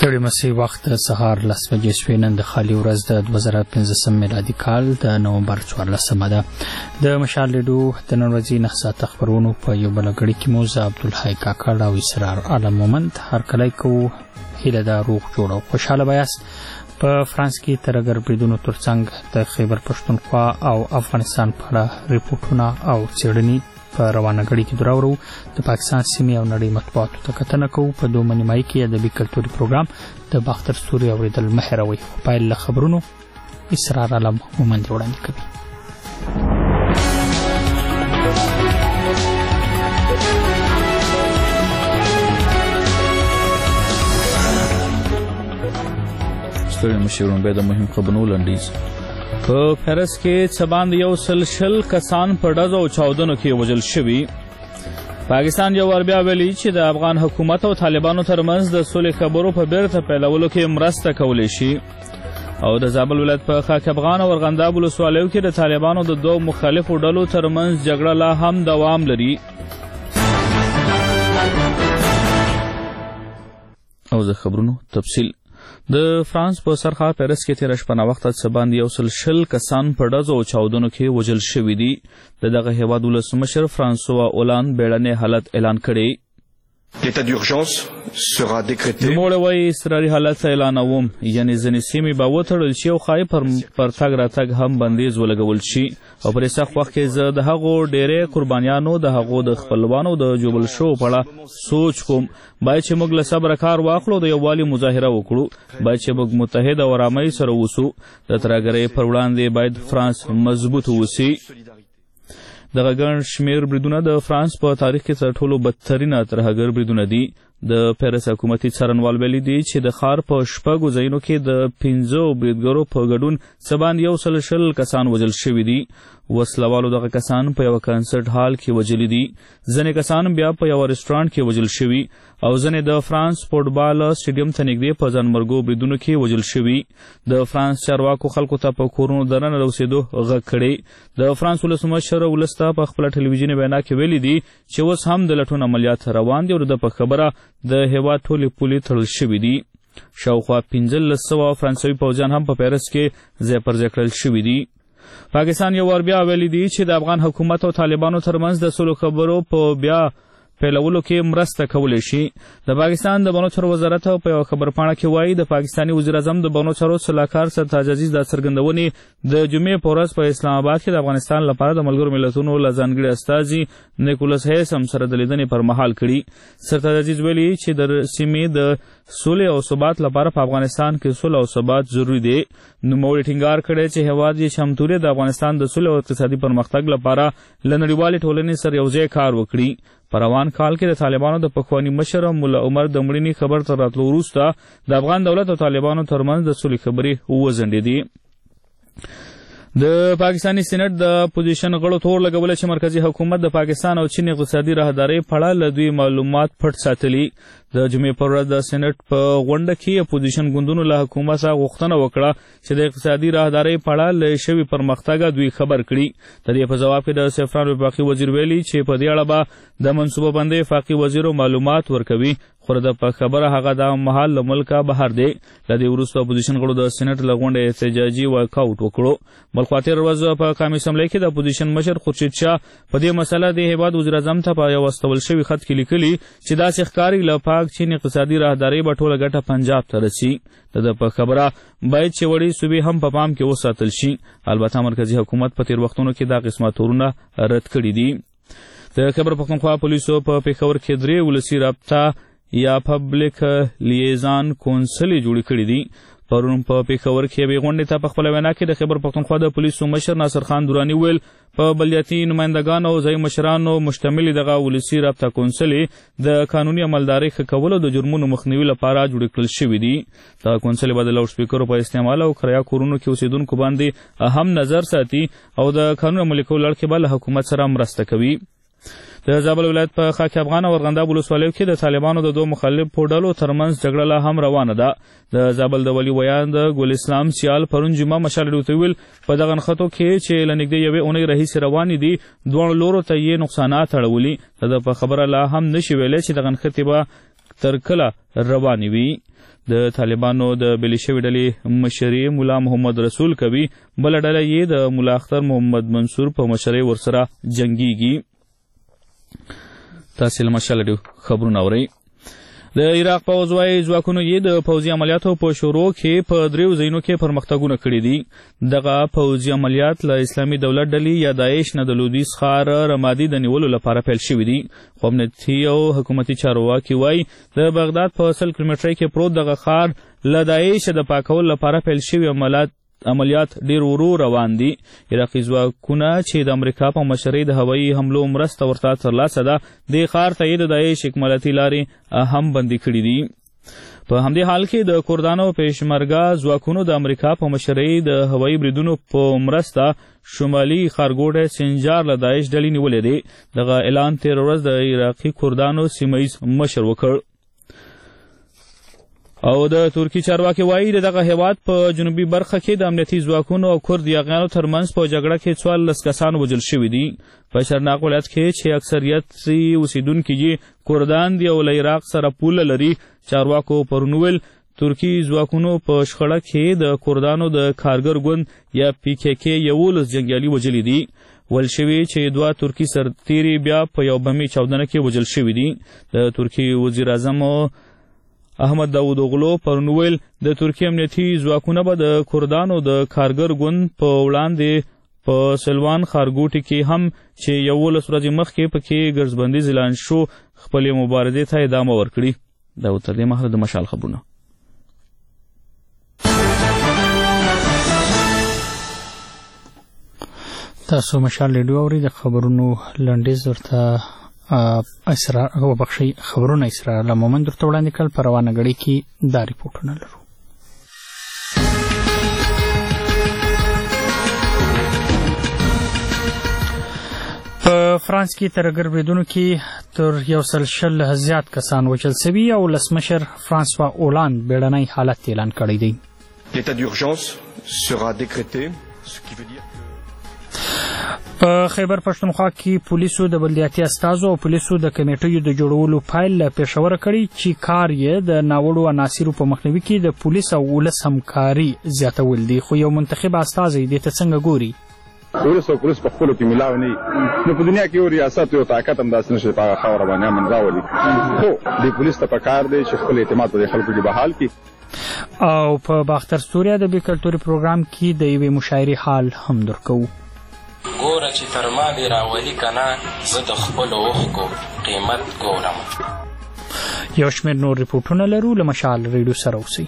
ستړي مسي وخت سهار 10 بجې شوې. نن د خالي ورځ د 2015 میلادي کال د نومبر 14 ده. د مشال لیدو د نن ورځې 9 ساعته خبرونو په یو بل غړي کې مو زه عبدالحی کاکړ او اسرار عالم مومند هرکلی کوو. هیله ده روغ جوړ او خوشحاله به یاست. په فرانس کې ترهګر بریدونو ترڅنګ د خیبر پښتونخوا او افغانستان په اړه ریپورټونه او څېړنې په روانه غړي کې دراورو. د پاکستان سیمې او نړۍ مطبوعاتو ته کتنه کوو. په دوه نیمایي کې ادبي کلتوري پروګرام د باختر ستوري اورېدل مه هېروئ. پیل له خبرونو اسرار عالم مومند وړاندې کوي. ستړي مشي وړاندې د مهم خبرونو لنډیز. په پیرس کې څه باندې 100 کسان په ډزو او چاودنو کې وژل شوي. پاکستان یو ور بیا ویلي چې د افغان حکومت او طالبانو ترمنځ د سولې خبرو په بیرته پیلولو کې مرسته کولی شي. او د زابل ولایت په خاک افغان او ارغنداب ولسوالیو کې د طالبانو د دوه مخالفو ډلو ترمنځ جګړه لا هم دوام لري. او د خبرونو تفصیل. د فرانس په سرخا پیرس کې تیره شپه ناوخته څه باندې 100 کسان په ډزو او چاودنو کې وژل شوي دي. د دغه هیواد ولسمشر فرانسوا اولان بیړنی حالت اعلان کړی. l'état d'urgence sera décrété. نوموړی وایي اضطراري حالت اعلانوم، یعنې ځینې سیمې به وتړل شي او ښایي پر تګ راتګ هم بندیز ولګول شي. او پر سخت وخت کې زه د هغو ډېرې قربانیانو د هغو د خپلوانو د جوبل شو په اړه سوچ کوم. باید چې موږ له صبره کار واخلو، د یووالي مظاهره وکړو. باید چې موږ متحد او آرامۍ سره اوسو. د ترهګرۍ پر وړاندې باید فرانس مضبوط اوسي. دغه ګڼ شمېر بریدونه د فرانس په تاریخ کې تر ټولو بدترینه ترهګر بریدونه دي. د پیرس حکومتي څارنوال ویلي دي چې د ښار په 6 ځایونو کې د 15 بریدګرو په ګډون څه باندې 100 کسان وژل شوي دي. وسلوالو دغه کسان په یوه کنسرټ هال کې وژلي دي. ځینې کسان بیا په یوه رسټورانټ کې وژل شوي او ځینې د فرانس فوټبال سټیډیم ته نږدې په ځانمرګو بریدونو کې وژل شوي. د فرانس چارواکو خلکو ته په کورونو دننه د اوسېدو غږ کړی. د فرانس ولسمشر ولس ته په خپله ټلویزیوني وینا کې ویلي دي چې اوس هم د لټون عملیات روان دي او د په خبره د هیواد ټولې پولې تړل شوي دي. شاوخوا 1500 فرانسوي پوځیان هم په پیرس کې ځای پر ځای کړل شوي دي. پاکستان یو ور بیا ویلي دي چې د افغان حکومت او طالبانو ترمنځ د سولو خبرو په بیا پیلولو کې مرسته کولی شي. د پاکستان د بنو چارو وزارت په یوه خبرپاڼه کې وایي د پاکستاني وزیر اعظم د بنو چارو سلاکار سرتاج عزیز دا څرګندونې د جمعې په ورځ په اسلام آباد کې د افغانستان لپاره د ملګرو ملتونو له ځانګړي استازي نیکولس هیسم سره د لیدنې پر مهال کړي. سرتاج عزیز ویلي چې د سیمې د سولې او ثبات لپاره په افغانستان کې سوله او ثبات ضروري دی. نوموړي ټینګار کړی چې هیواد یې چمتو دی د افغانستان د سولې او اقتصادي پرمختګ لپاره له نړیوالې ټولنې سره یوځای کار وکړي. په روان کال کې د طالبانو د پخواني مشر ملا عمر د مړینې خبر تر راتلو وروسته د افغان دولت او طالبانو ترمنځ د سولې خبرې وځنډېدې. د پاکستاني سینټ د اپوزیشن غړو تور لګوله چې مرکزی حکومت د پاکستان او چین اقتصادي راهدارۍ په اړه له دوی معلومات پټ ساتلي. د جمعې پر ورځ د سینټ په غونډه کې اپوزیشن ګوندونو له حکومت څخه غوښتنه وکړه چې د اقتصادي راهدارۍ په اړه له شوي پرمختګه دوی خبر کړي. د دې په ځواب کې د سفران وفاقي وزیر ویلي چې په دې اړه به د منصوبه بندۍ وفاقي وزیرو معلومات ورکوي، خو د په خبره هغه د مهال له ملکه بهر دی. له دې وروسته اپوزیشن غړو د سینټ له غونډې احتجاجي واکاوټ وکړو. بل خوا تېره ورځ په قومي اسمبلۍ کې د اپوزیشن مشر خورشید شاه په دې مسله د هیواد وزیر اعظم ته په یو استول شوي خط کې لیکلي چې داسې ښکاري له پاک چین اقتصادي راهدارۍ به ټوله ګټه پنجاب ته رسي. د په خبره باید چې وړې صوبې هم په پام کې وساتل شي. البته مرکزی حکومت په تېر وختونو کې دا قسمه تورونه رد کړي دي. د خیبر پښتونخوا پولیسو په پېښور کې 3 ولسي رابطه یا پبلک لیزان کونسلې جوړې کړي دي. پرون په پېښور کې یوې غونډې ته په خپله وینا کې د خیبر پښتونخوا د پولیسو مشر ناصر خان دراني ویل په بلدیاتي نمایندګانو او ځایي مشرانو مشتملې دغه ولسي رابطه کونسلې د قانوني عملدارۍ ښه کولو د جرمونو مخنیوي لپاره جوړې کړل شوي دي. دغه کونسلې به د لاوډ سپیکرو په استعمال او کرایه کورونو کې اوسېدونکو باندې اهم نظر ساتي او د قانون عملي کولو اړخ کې به له حکومت سره مرسته کوي. د زابل ولایت په خاک افغان او ارغنداب ولسوالیو کې د طالبانو د دوه مخالفو ډلو ترمنځ جګړه لا هم روانه ده. د زابل د ولي ویان د ګل اسلام سیال پرون جمعه مشال ډوته ویل په دغه نښتو کې چې له نږدې یوې اونۍ راهیسې روانې دي دواړو لورو ته یې نقصانات اړولي. د په خبره لا هم نشي ویلی چې دغه نښتې به تر کله روانې وي. د طالبانو د بېلې شوې ډلې مشري ملا محمد رسول کوي، بله ډله یې د ملا اختر محمد منصور په مشرۍ ورسره جنګیږي. تاسې له مشال خبرونه اورئ. د عراق پوځ وایي ځواکونو یې د پوځي عملیاتو په شروع کې په 3 ځایونو کې پرمختګونه کړي دي. دغه پوځي عملیات له اسلامي دولت ډلې یا داعش نه د لویدیځ ښار رمادي د نیولو لپاره پیل شوي دي. خو امنیتي او حکومتي چارواکي وایي د بغداد په 100 کیلومترۍ کې پروت دغه ښار له داعش د پاکولو لپاره پیل شوي عملیات ډیر ورو روان دي. عراقي ځواکونه چې د امریکا په مشرۍ د هوایي حملو مرسته ورته ترلاسه ده، دې ښار ته یې د داعش اکمالاتي لارې هم بندي کړي دي. په همدې حال کې د کردانو پېشمرګه ځواکونو د امریکا په مشرۍ د هوایي بریدونو په مرسته شمالي ښارګوټی سنجار له داعش ډلې نیولی دی. دغه اعلان تېره ورځ د عراقي کردانو سیمه ییز مشر وکړ. او د ترکي چارواکي وایي د دغه هیواد په جنوبي برخه کې د امنیتي ځواکونو او کرد یاغیانو ترمنځ په جګړه کې 14 کسان وژل شوي دي. په شرناق ولایت کې چې اکثریت اوسیدونکي یې کردان دي او له عراق سره پوله لري، چارواکو پرون ویل ترکي ځواکونو په شخړه کې د کردانو د کارګر ګوند یا PKK 11 جنګیالي وژلي دي. ویل شوي چې 2 ترکي سرتیري بیا په یو بمي چاودنه کې وژل شوي دي. د ترکي وزیر اعظم احمد داود اوغلو پرون ویل د ترکیې امنیتي ځواکونه به د کردانو د کارګر ګوند په وړاندې په سلوان ښارګوټي کې هم چې 11 ورځې مخکې پکې ګرځبندیز اعلان شو خپلې مبارزې ته ادامه ورکړي. دا تر دې مهاله د مشال خبرونه. تاسو مشال ریډیو اورئ. د خبرونو لنډیز ورته خبرونه اسرار له مومن درته وړاندې کړل. په روانه غړي کې دا ریپورټونه لرو. په فرانس کې ترهګر بریدونو کې تر 120 زیات کسان وژل شوي او ولسمشر فرانسوا اولاند بیړنی حالت اعلان کړی دی. L'état d'urgence sera décrété, ce qui veut dire que په خیبر پښتونخوا کې پولیسو د بلدیاتي استازو او پولیسو د کمیټیو د جوړولو پایل پېښوره کړی چې کار یې د ناوړو عناصرو په مخنیوي کې د پولیس او ولس همکاري زیاتول دي. خو یو منتخب استازی دې ته څنګه ګوري؟ ولس او پولیس په خپلو کې ملاو نه وي، نو په دنیا کې یو ریاست یو طاقت هم داسې نشي په هغه خاوره باندې امن راولي. خو دې پولیس ته پکار دی چې خپل اعتماد په خلکو کې بحال کړي. او په باختر ستوري ادبي کلتوري پروګرام کې د یوې مشاعرې حال هم درکوو. ګوره چې تر ما دې راولي که نه، زه د خپلو اوښکو قیمت ګورم. یو شمېر نور ریپورټونه لرو. له مشال ریډیو سره اوسئ.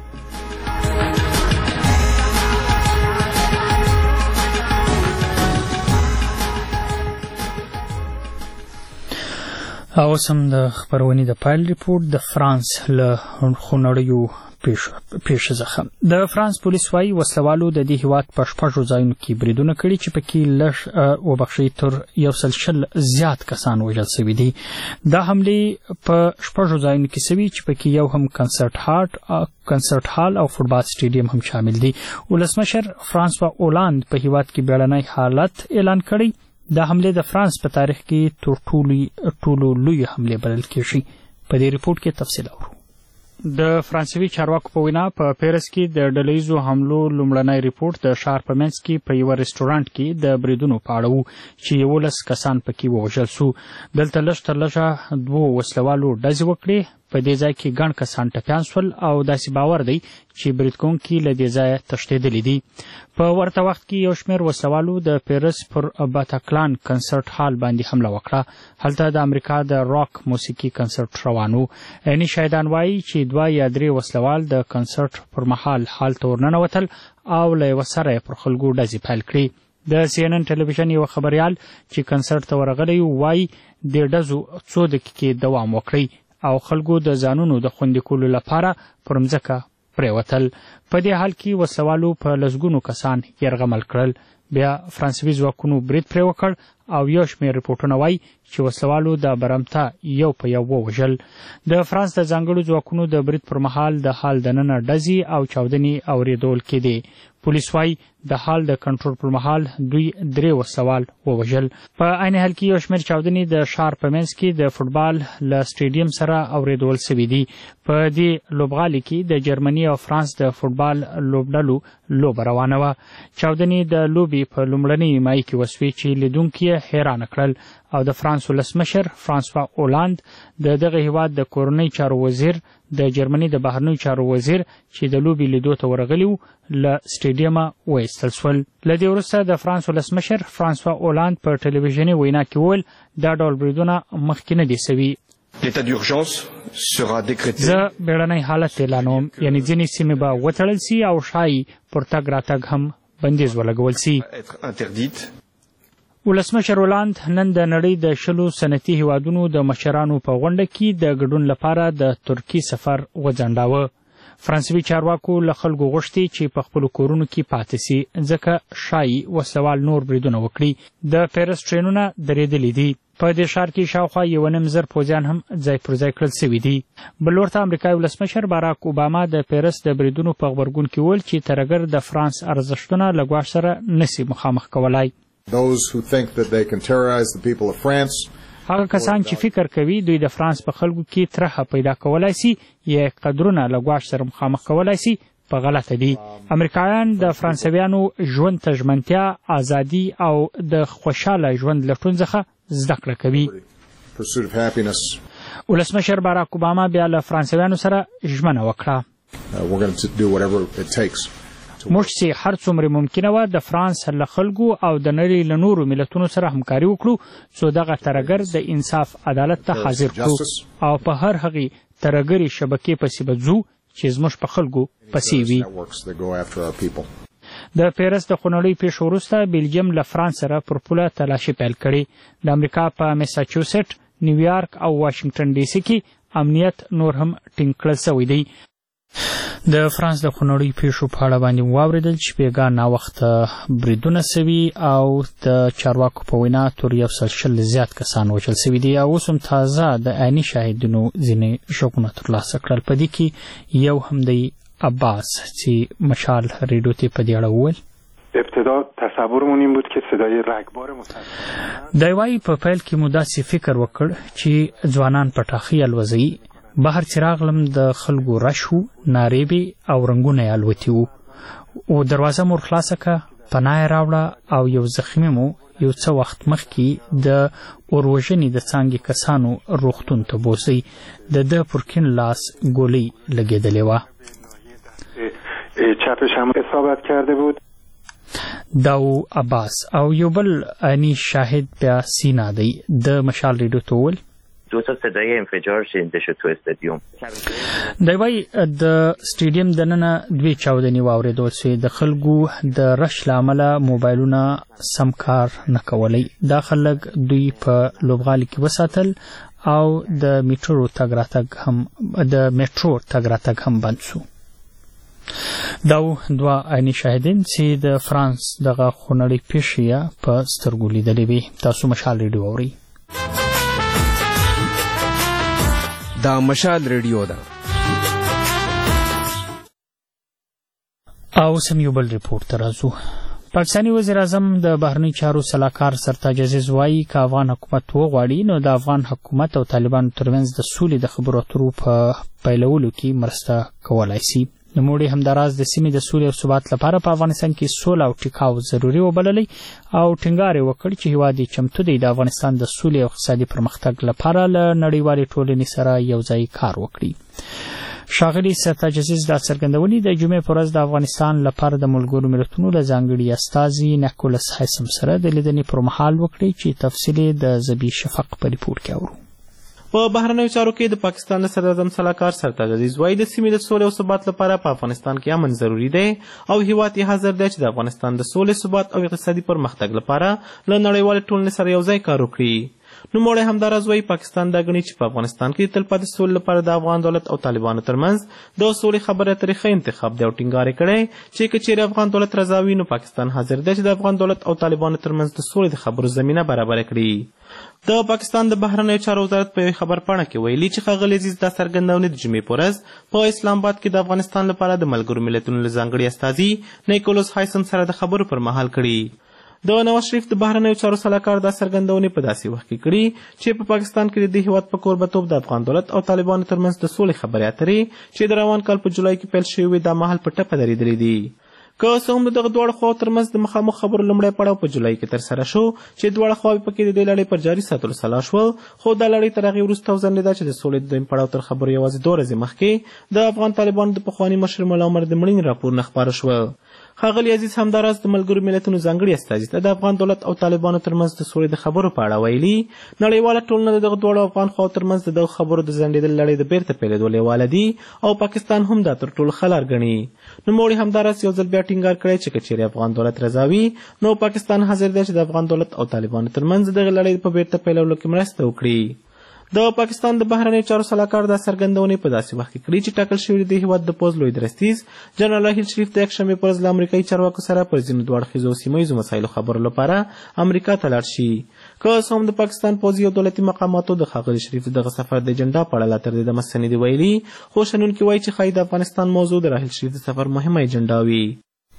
او اوس هم د خپرونې د پایل ریپورټ د فرانس له خونړیو پیښه څخه. د فرانس پولیس وایي وسلوالو د دې هیواد په 6 ځایونو کې بریدونه کړي چې پکې لږ وبخښئ تر 120 زیات کسان وژل شوي دي. دا حملې په 6 ځایونو کې شوي چې پکې یو هم کنسرت هال او فوټبال سټیډیم هم شامل دي. ولسمشر فرانسوا اولاند په هیواد کې بیړنی حالت اعلان کړی. دا حملې د فرانس په تاریخ کې تر ټولو لوی حملې بلل کېږي. په دې ریپورټ کې تفصیل اورو. د فرانسوي چارواکو په وینا په پیرس کې د ډلهیزو حملو لومړنی ریپورټ د ښار په منځ کې په یوه رسټورانټ کې د بریدونو په اړه و چې 11 کسان پکې ووژل سو. دلته لږ تر لږه 2 وسلوالو ډزې وکړې. په دې ځای کې ګڼ کسان ټپیان شول او داسې باور دی چې برید کوونکي له دې ځایه تښتېدلي دي. په ورته وخت کې یو شمېر وسلوالو د پیرس پر باتاکلان کنسرت هال باندې حمله وکړه. هلته د امریکا د راک موسیقي کنسرت روان و. عیني شاهدان وایي چې 2 یا 3 وسلوال د کنسرت پر مهال هال ته ورننوتل او له یوه سره یې پر خلکو ډزې پیل کړې. د CNN ټلویزیون یو خبریال چې کنسرت ته ورغلی وایي د ډزو 2 دقیقې دوام وکړي او خلکو د ځانونو د خوندي کولو لپاره پر مځکه پریوتل. په دې حال کې وسلوالو په لسګونو کسان یرغمل کړل. بیا فرانسوي ځواکونو برید پرې وکړ او یو شمېر رپورټونه وایي چې وسلوالو د برمته یو په یو ووژل. د فرانس د ځانګړو ځواکونو د برید پر مهال د حال دننه ډزې او چاودنې اورېدل کېدې. پولیس وایي د حال د کنټرول پر مهال دوی 3 وسلوال ووژل. په عین حال کې یو شمېر چاودنې د ښار په منځ کې د فوټبال له سټیډیم سره اورېدل سوي دي. په دې لوبغالي کې د جرمني او فرانس د فوټبال لوبډلو لوبه روانه وه. چاودنې د لوبې په لومړنۍ نیمایي کې وسوې چې لیدونکي یې حیرانه کړل او د فرانس ولسمشر فرانسوا اولاند د دغه هیواد د کورنۍ چارو وزیر د جرمني د بهرنیو چارو وزیر چې د لوبې لیدو ته ورغلي وو له سټیډیمه وایستل سول. له دې وروسته د فرانس ولسمشر فرانسوا اولاند په ټلویزیوني وینا کې وویل دا ډول بریدونه مخکې نه دي سوي. L'état d'urgence sera décrété. زه بیړنی حالت اعلانوم، یعنی ځینې سیمې به وتړل سي او ښایي پر تګ راتګ هم بندیز ولګول سي. ولسمشر اولاند نن د نړۍ د 20 صنعتي هیوادونو د مشرانو په غونډه کې د ګډون لپاره د ترکیې سفر وځنډاوه. فرانسوي چارواکو له خلکو غوښتي چې په خپلو کورونو کې پاتې سي ځکه ښایي وسلوال نور بریدونه وکړي. د پیرس ټرینونه درېدلي دي. په دې ښار کې شاوخوا 1.5 پوځیان هم ځای پر ځای کړل سوي دي. بل ورته امریکایي ولسمشر باراک اوباما د پیرس د بریدونو په غبرګون کې وویل چې ترهګر د فرانس ارزښتونه له ګواښ سره نسي مخامخ کولای. Those who think that they can terrorize the people of France. هغه کسان چې فکر کوي دوی د فرانس په خلکو کې ترهه پیدا کولای سي یا قدرونه له ګواښ سره مخامخ کولای سي په غلطه دي. امریکایان د فرانسویانو ژوند ته ژمنتیا، ازادي او د خوشاله ژوند لټون څخه زده کړه کوي. ولسمشر باراک اوباما بیا له فرانسویانو سره ژمنه وکړه. موږ چې هر څومره ممکنه وه د فرانس له خلکو او د نړۍ له نورو ملتونو سره همکاري وکړو څو دغه ترهګر د انصاف عدالت ته حاضر کړو او په هر هغې ترهګرې شبکې پسې به ځو چې زموږ په خلکو پسې وي. د پیرس د خونړۍ پیښو وروسته بلجیم له فرانس سره پر پوله تلاشي پیل کړې. د امریکا په میساچوسټ، نیویارک او واشنګټن ډي سي کې امنیت نور هم ټینګ کړل سوی دی. د فرانس د خونړۍ پیښو په اړه باندې واورېدل چې بېګا ناوخته بریدونه سوي او د چارواکو په وینا تر 120 زیات کسان وژل سوي دي او اوس هم تازه د عیني شاهدینو ځینې غږونه ترلاسه کړل. په دې کې یو هم دی عباس چې مشال ریډیو ته په دې اړه وویل. ابتدا تصورمون این بود که صدای رگبار متاسفانه دی وایي په پیل کې مو داسې فکر وکړ چې ځوانان پټاخي الوزي. بهر چې راغلم د خلکو رش وو، نارې به او رنګونه یې الوتي وو او دروازه مو خلاصه کړه، پناه یې راوړه او یو زخمي مو یو څه وخت مخکې د اوروژنې د څانګې کسانو روغتون ته بوځئ. د ده پر کیڼ لاس ګولۍ لګېدلې وه. چپش هم اصابت کرده بود. داو عباس او یو بل عیني شاهد بیا سینا دی د مشال ریډیو ته وویل 2 تا صدای انفجار شنیده شد تو استادیوم. دی وایي د سټیډیم دننه 2 چاودنې واورېدل سوې. د خلکو د رش له امله موبایلونه سم کار نه کولی. دا خلک دوی په لوبغالي کې وساتل او د میټرو تګ راتګ هم بند سو. دا 2 عیني شاهدین چې د فرانس دغه خونړۍ پیښې په سترګو لیدلې وې. تاسو مشال ریډیو اورئ. دا مشال ریډیو ده. او سم یو بل ریپورت ته راځو. پاکستاني وزیر اعظم د بهرنی چارو سلاکار سرتاج عزیز وایي که افغان حکومت وغواړي نو د افغان حکومت او طالبانو ترمنځ د سولې د خبرو اترو په پیلولو کې مرسته کولای شي. نوموړي همداراز د سیمې د سولې او ثبات لپاره په افغانستان کې سوله او ټیکاو ضروري وبللی او ټینګار یې وکړ چې هیواد یې چمتو دی د افغانستان د سولې او اقتصادي پرمختګ لپاره له نړیوالې ټولنې سره یو ځای کار وکړي. ښاغلي سرتاج عزیز دا څرګندونې د جمعې په ورځ د افغانستان لپاره د ملګرو ملتونو له ځانګړي استازي نیکولس هایسم سره د لیدنې پر مهال وکړي چې تفصیل یې د زبی شفق په ریپورټ کې اورو. په بهرنیو چارو کې د پاکستان د صدر اعظم سلاکار سرتاج عزیز وایي د سیمې د سولې او ثبات لپاره په افغانستان کې امن ضروري دی او هیواد یې حاضر دی چې د افغانستان د سولې، ثبات او اقتصادي پرمختګ لپاره له نړیوالې ټولنې سره یو ځای کار وکړي. نوموړی همداراز وایي پاکستان دا ګڼي چې په افغانستان کې تلپاتې سولې لپاره د افغان دولت او طالبانو ترمنځ د سولې خبرې اترې ښه انتخاب دی او ټینګار یې کړی چې که چیرې افغان دولت رضا وي نو پاکستان حاضر دی چې د افغان دولت او طالبانو ترمنځ د سولې د خبرو زمینه برابره کړي. د پاکستان د بهرنیو چارو وزارت په یوې خبرپاڼه کې ویلي چې ښاغلي عزیز دا څرګندونې د جمعې په ورځ په اسلام آباد کې د افغانستان لپاره د ملګرو ملتونو له ځانګړي استازي نیکولس هایسن سره د خبرو پر مهال کړي. د نواز شریف د بهرنیو چارو سلاکار دا څرګندونې په داسې وخت کې کړي چې په پاکستان کې د دې هیواد په کوربتوب د افغان دولت او طالبانو ترمنځ د سولې خبرې اترې چې د روان کال په جولای کې پیل شوې وې دا مهال په ټپه درېدلې دي. که څه هم د دغه دواړو خواو ترمنځ د مخامخ خبرو لومړی پړاو په جولای کې ترسره شو چې دواړه خواوې پکې د دې لړۍ پر جاري ساتلو سلا شول، خو دا لړۍ تر هغې وروسته وځنډېده چې د سولې د دویم پړاو تر خبرو یوازې 2 ورځې مخکې د افغان طالبانو د پخواني مشر ملا عمر د مړینې راپور نه خپاره شوه. ښاغلي عزیز همداراز د ملګرو ملتونو ځانګړي استازي ته د افغان دولت او طالبانو ترمنځ د سولې د خبرو په اړه ویلي نړیواله ټولنه د دغه دواړو افغان خواو ترمنځ د دغو خبرو د ځنډېدل لړۍ د بیرته پیلېدو لیواله دي او پاکستان هم دا تر ټولو ښه لار ګڼي. نوموړي همداراز یو ځل بیا ټینګار کړی چې که چیرې افغان دولت رضا وي نو پاکستان حاضر دی چې د افغان دولت او طالبانو ترمنځ دغه لړۍ په بیرته پیلولو کې مرسته وکړي. د پاکستان د بهرنیو چارو سلاکار دا څرګندونې په داسې وخت کې کړي چې ټاکل شوي د هیواد د پوځ لوی درستیز جنرال راحیل شریف د یکشنبې په ورځ له امریکایي چارواکو سره پر ځینو دواړو اړخیزو او سیمه ییزو مسایلو خبرو لپاره امریکا ته لاړ شي. که څه هم د پاکستان پوځي او دولتي مقاماتو د ښاغلي شریف دغه سفر د اجنډا په اړه لا تر دې دمه څه نه دي ویلي، خو شنونکي وایي چې ښایي د افغانستان موضوع د راحیل شریف د سفر مهمه اجنډا وي.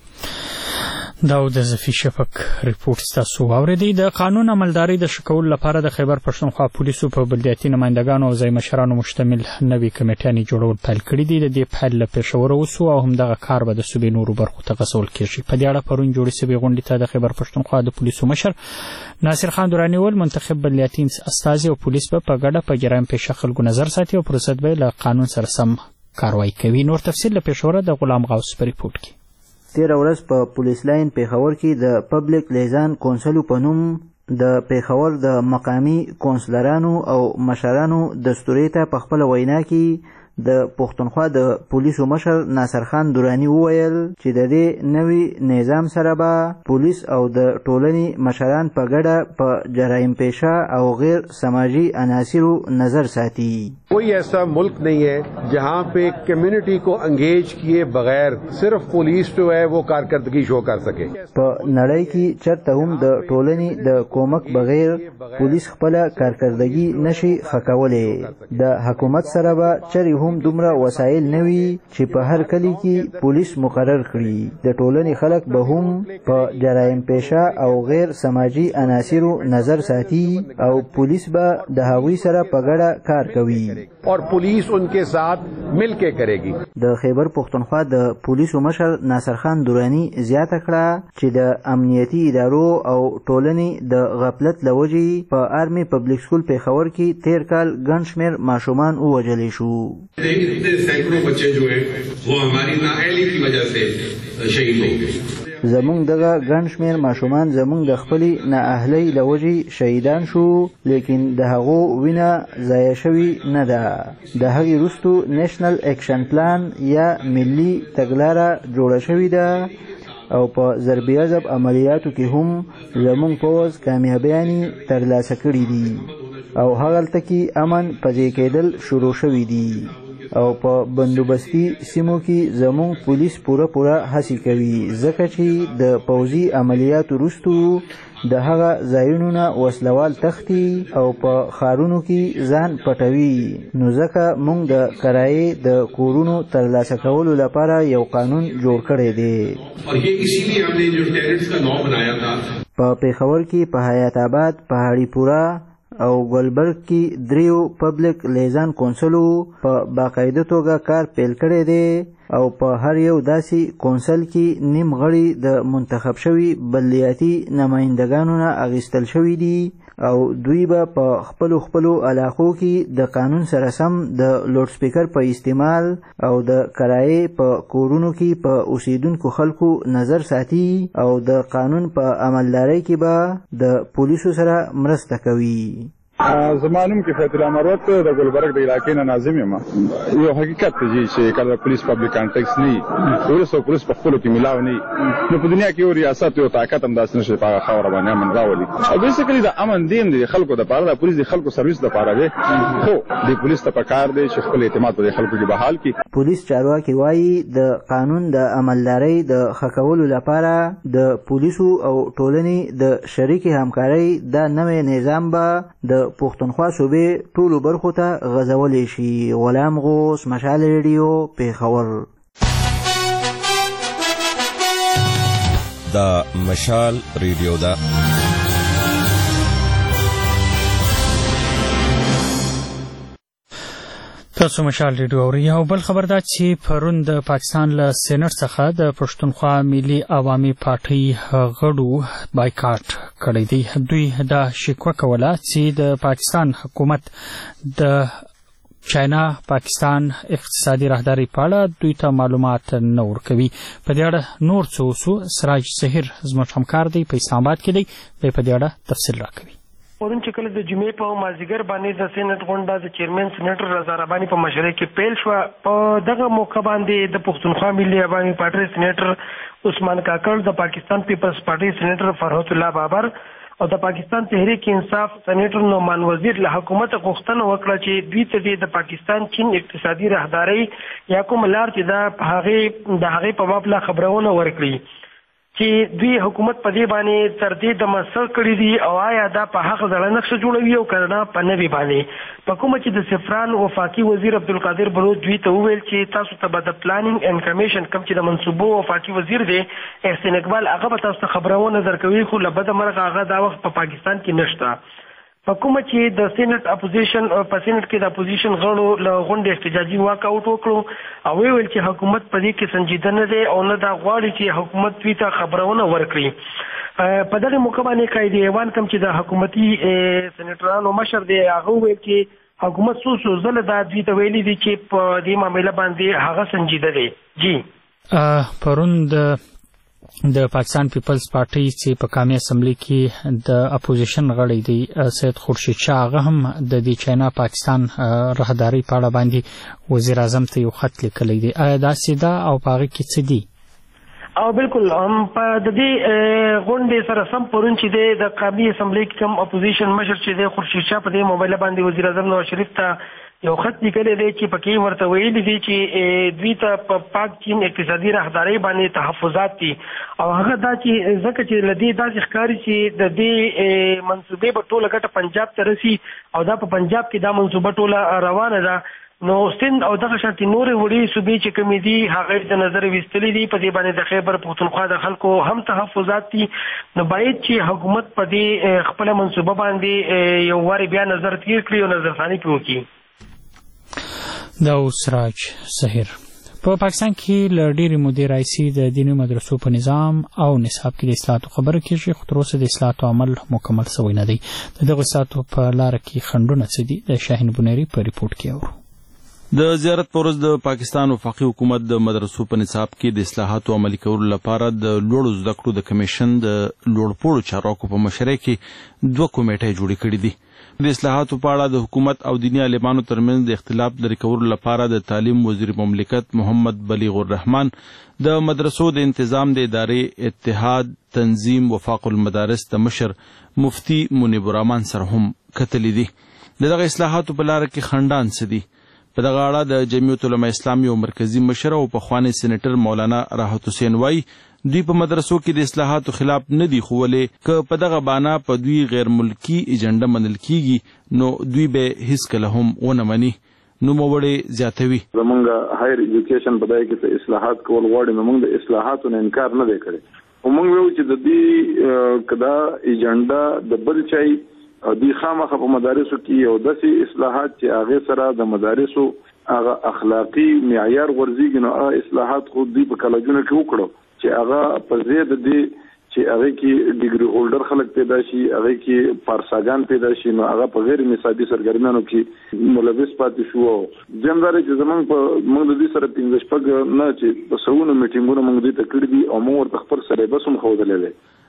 دا د زفی شفق ریپورت ستاسو واورېدی. د قانون عملداري د ښه کولو لپاره د خیبر پښتونخوا پولیسو په بلدیاتي نمایندګانو او ځای مشرانو مشتمل نوي کمیټیانې جوړول پیل کړي دي. د دې پیل له پېښوره وسو او همدغه کار به د صوبې نورو برخو ته غځول کېږي. په دې اړه پرون جوړې شوې غونډې ته د خیبر پښتونخوا د پولیسو مشر ناصر خان دراني وویل منتخب بلدیاتي استازي او پولیس به په ګډه په جرایم پیشه خلکو نظر ساتي او پروسد به له قانون سره سم کاروایی کوي. نور تفصیل له پېښوره د غلام غوث په ریپورټ کې. 13 ورځ په پولیس لاین پیښور کې د پبلک لیزان کونسلو په نوم د پیښور د مقامی کونسلرانو او مشرانو دستوري ته په خپل وینا کې د پښتونخوا د پولیسو مشر ناصر خان دراني وویل چې د دې نوي نظام سره به پولیس او د ټولنې مشران په ګډه په جرایم پیشه او غیر سماجی عناصرو نظر ساتي. کوئی ایسا ملک نہیں ہے جہاں پہ کمیونٹی کو انگیج کیے بغیر صرف پولیس جو ہے وہ کارکردگی شو کر سکے. په نړۍ کې چرته هم د ټولنې د کومک بغیر پولیس خپل کارکردگی نشي ښه د حکومت سره به چرې هم دومره وسایل نه وي چې په هر کلی کې پولیس مقرر کړي. د ټولنې خلک به هم په جرایم پیشه او غیر سماجی عناصرو نظر ساتي او پولیس به د هغوی سره په ګډه کار کوي اور پولیس ان کے ساتھ مل کے کرے گی. د خیبر پښتونخوا د پولیسو مشر ناصر خان دراني زیاته کړه چې د امنیتي ادارو او ټولنې د غفلت له وجې په آرمي پبلک سکول پیښور کې 13 کال ګڼ شمېر ماشومان ووژلی شو. سینکڑوں بچے جو ہیں وہ ہماری نااہلی کی وجہ سے شہید ہو گئے. زمونږ دغه ګڼ شمېر ماشومان زمونږ د خپلې نااهلۍ له وجې شهیدان شو، لیکن د هغو وینه ضایع شوې نه ده. د هغې وروستو نیشنل اکشن پلان یا ملي تګلاره جوړه شوې ده او په ضربي عضب عملیاتو کې هم زمونږ پوځ کامیابیانې ترلاسه کړي دي او هغلته کې امن پځې کېدل شروع شوي دي او په بندوبستي سیمو کې زموږ پولیس پوره هڅې کوي ځکه چې د پوځي عملیاتو وروستو د هغه ځایونو نه وسلوال تښتي او په ښارونو کې ځان پټوي. نو ځکه موږ د کرایې د کورونو ترلاسه کولو لپاره یو قانون جوړ کړی دی. په پیښور کې په حیات آباد، پهاړي پورا او ګلبرګ کې 3 پبلک لیزان کونسلو په باقاعده توګه کار پیل کړی دی او په هر یو داسې کونسل کې نیم غړي د منتخب شوي بلدیاتي نمایندګانو نه اخیستل شوي دي او دوی به په خپلو علاقو کې د قانون سره سم د لوډ سپیکر په استعمال او د کرایې په کورونو کې په اوسیدونکو خلکو نظر ساتي او د قانون په عملدارۍ کې به د پولیسو سره مرسته کوي. زمانوم کې فیض الله مروت د ګلبرګ د علاقې نه ناظم یم. یو حقیقت دی چې کله پولیس پبلک کانټیکس نه ورسو پولیس په خپل کې ملاو نه نو په دنیا کې یو ریاست یو طاقت هم داس نشي په خاور باندې امن راولي. او بیسیکلی د امن دین دی خلکو د پاره د پولیس د خلکو سرویس د پاره دی خو د پولیس ته پکار دی چې خپل اعتماد په خلکو کې بحال کړي. پولیس چارواکي وایي د قانون د عملدارۍ د ښه کولو لپاره د پولیسو او ټولنې د شریکې همکارۍ دا نوی نظام به د پښتونخوا صوبې ټولو برخو ته غځولی شي. غلام غوث، مشال ریډیو، پیښور. دا مشال ریډیو ده. تاسو مشال ریډیو اورئ. او بل خبر دا چې پرون د پاکستان له سېنات څخه د پښتونخوا ملي عوامي پارټۍ غړو بایکاټ کړی دی. دوی دا شکوه کوله چې د پاکستان حکومت د چاینا پاکستان اقتصادي راهداري په اړه دوی ته معلومات نه ورکوي. په دې اړه نور څه وسو. سراج سحر زموږ همکار دی په اسلام آباد کې دی. په دې اړه تفصیل راکوي. پرون چې کله د جمعې په مازدیګر باندې د سېنات غونډه د چیرمن سېنیټر رضا رباني په مشرۍ کې پیل شوه. په دغه موقع باندې د پښتونخوا ملي عوامي پارټۍ سېنیټر عثمان کاکړ، د پاکستان پیپلز پارټۍ سېنیټر فرحت الله بابر او د پاکستان تحریک انصاف سېنیټر نعمان وزیر له حکومت غوښتنه وکړه چې دوی ته د پاکستان چین اقتصادي راهدارۍ یا کوم لار چې د هغې په باب لا خبرونه ورکړي چې دوی حکومت په دې باندې تر دې د مسل کړی دي او آیا دا په حق ځړه نقشه جوړوي او کنه په نوي باندې په کومه چې د سفران وفاقي وزیر عبدالقادر بلوچ دوی ته وویل چې تاسو ته به د پلانینګ اینډ کمیشن کوم چې د منصوبو وفاقي وزیر دی احسان اقبال هغه به تاسو ته خبرونه درکوي خو له بده مرغه هغه دا وخت په پاکستان کې نشته. په کومه چې د سېنات اپوزیشن په سېنات کې د اپوزیشن غړو له غونډې احتجاجي واک اوټ وکړو او ویل چې حکومت په دې کې سنجیده نه دی او نه دا غواړي چې حکومت دوی ته خبرونه ورکړي. په دغه موقع باندې قائد ایوان کوم چې د حکومتي سېنیټرانو مشر دی هغه ویل چې حکومت څو ځله دا دوی ته ویلي دي چې په دې معاملې باندې هغه سنجیده دی. جی پرون د پاکستان پیپلز پارټۍ چې په قومي اسمبلی کې د اپوزیشن غړی دی سید خورشید شاه هغه هم د دې چاینا پاکستان راهداري په اړه باندې وزیر اعظم ته یو خط لیکلی دی. آیا دا سیده او په هغې کې څه دي؟ او بالکل په د دې غونډې سره سم پرون چې د قومي اسمبلی کې کوم اپوزیشن مشر چې د خورشید شاه په دې موبایل باندې وزیر اعظم نواز شریف ته یو خط لیکلی دی چې پکې ورته ویلي دي چې دوی ته په پاک چین اقتصادي راهدارۍ باندې تحفظات دي او هغه دا چې ځکه چې له دې داسې ښکاري چې د دې منصوبې به ټوله ګټه پنجاب ته رسي او دا په پنجاب کې دا منصوبه ټوله روانه ده. نو سند او دغه شانتي نورې وړې صوبې چې کومې دي هغې د نظر ویستلي دي. په دې باندې د خیبر پښتونخوا د خلکو هم تحفظات دي. نو باید چې حکومت په دې خپله منصوبه باندې یو وارې بیا نظر تیر کړي او نظرثاني پرې وکړي. دا سراج سحر. په پاکستان کې له ډېرې مودې راهیسې د دیني مدرسو په نظام او نصاب کې د اصلاحاتو خبره کېږي خو تر اوسه د اصلاحاتو عمل مکمل شوی نه دی. د دغو اصلاحاتو په لاره کې خنډونه څه دي؟ د شاهین بنیري په ریپورټ کې اورو. د زیارت پر ورځ د پاکستان وفاقي حکومت د مدرسو په نصاب کې د اصلاحاتو عملي کولو لپاره د لوړو زده کړو د کمیشن د لوړپوړو چارواکو په مشرۍ کې 2 کمیټې جوړې کړې دي. د اصلاحاتو په اړه د حکومت او دیني عالمانو ترمنځ د اختلاف لرې کولو لپاره د تعلیم وزیر مملکت محمد بلیغ الرحمن د مدرسو د انتظام د ادارې اتحاد تنظیم وفاق المدارس د مشر مفتی منیب الرحمن سره هم کتلي دي. دغه اصلاحاتو په لاره کې خنډان څه دي؟ په دغه اړه د جمعیت علماء اسلام یو مرکزی مشر او پخوانی سېنیټر مولانا راحت حسین وایي دوی په مدرسو کې د اصلاحاتو خلاف نه دي خو ولې که په دغه بانا په دوی غیر ملکی ایجنډه منل کیږي نو دوی به هیڅکله هم ونه مني. نوموړی زیاتوي زمونږ هایر ایجوکیشن په دای کې اصلاحات کول غواړي نو موږ د اصلاحاتو نه انکار نه دی کړی او موږ وایو چې د دې کدا ایجنډا د بل چای دوی خامخا په مدارسو کې یو داسې اصلاحات چې هغه سره د مدارسو هغه اخلاقی معیار ورزيږي نو اصلاحات خو دوی په کالجونو کې وکړو چې هغه په زیاده دي چې هغه کې ډیګري هولډر خلک پیدا شي هغه کې فارساګان پیدا شي نو هغه په غیر نصابي سرګرمیانو کې ملوث پاتې شو. زموږ چې موږ د دې سره 15 نه چې په سونو میټینګونو موږ دې ته کړی دي او موږ ورته خپل سره بس هم خوړلې.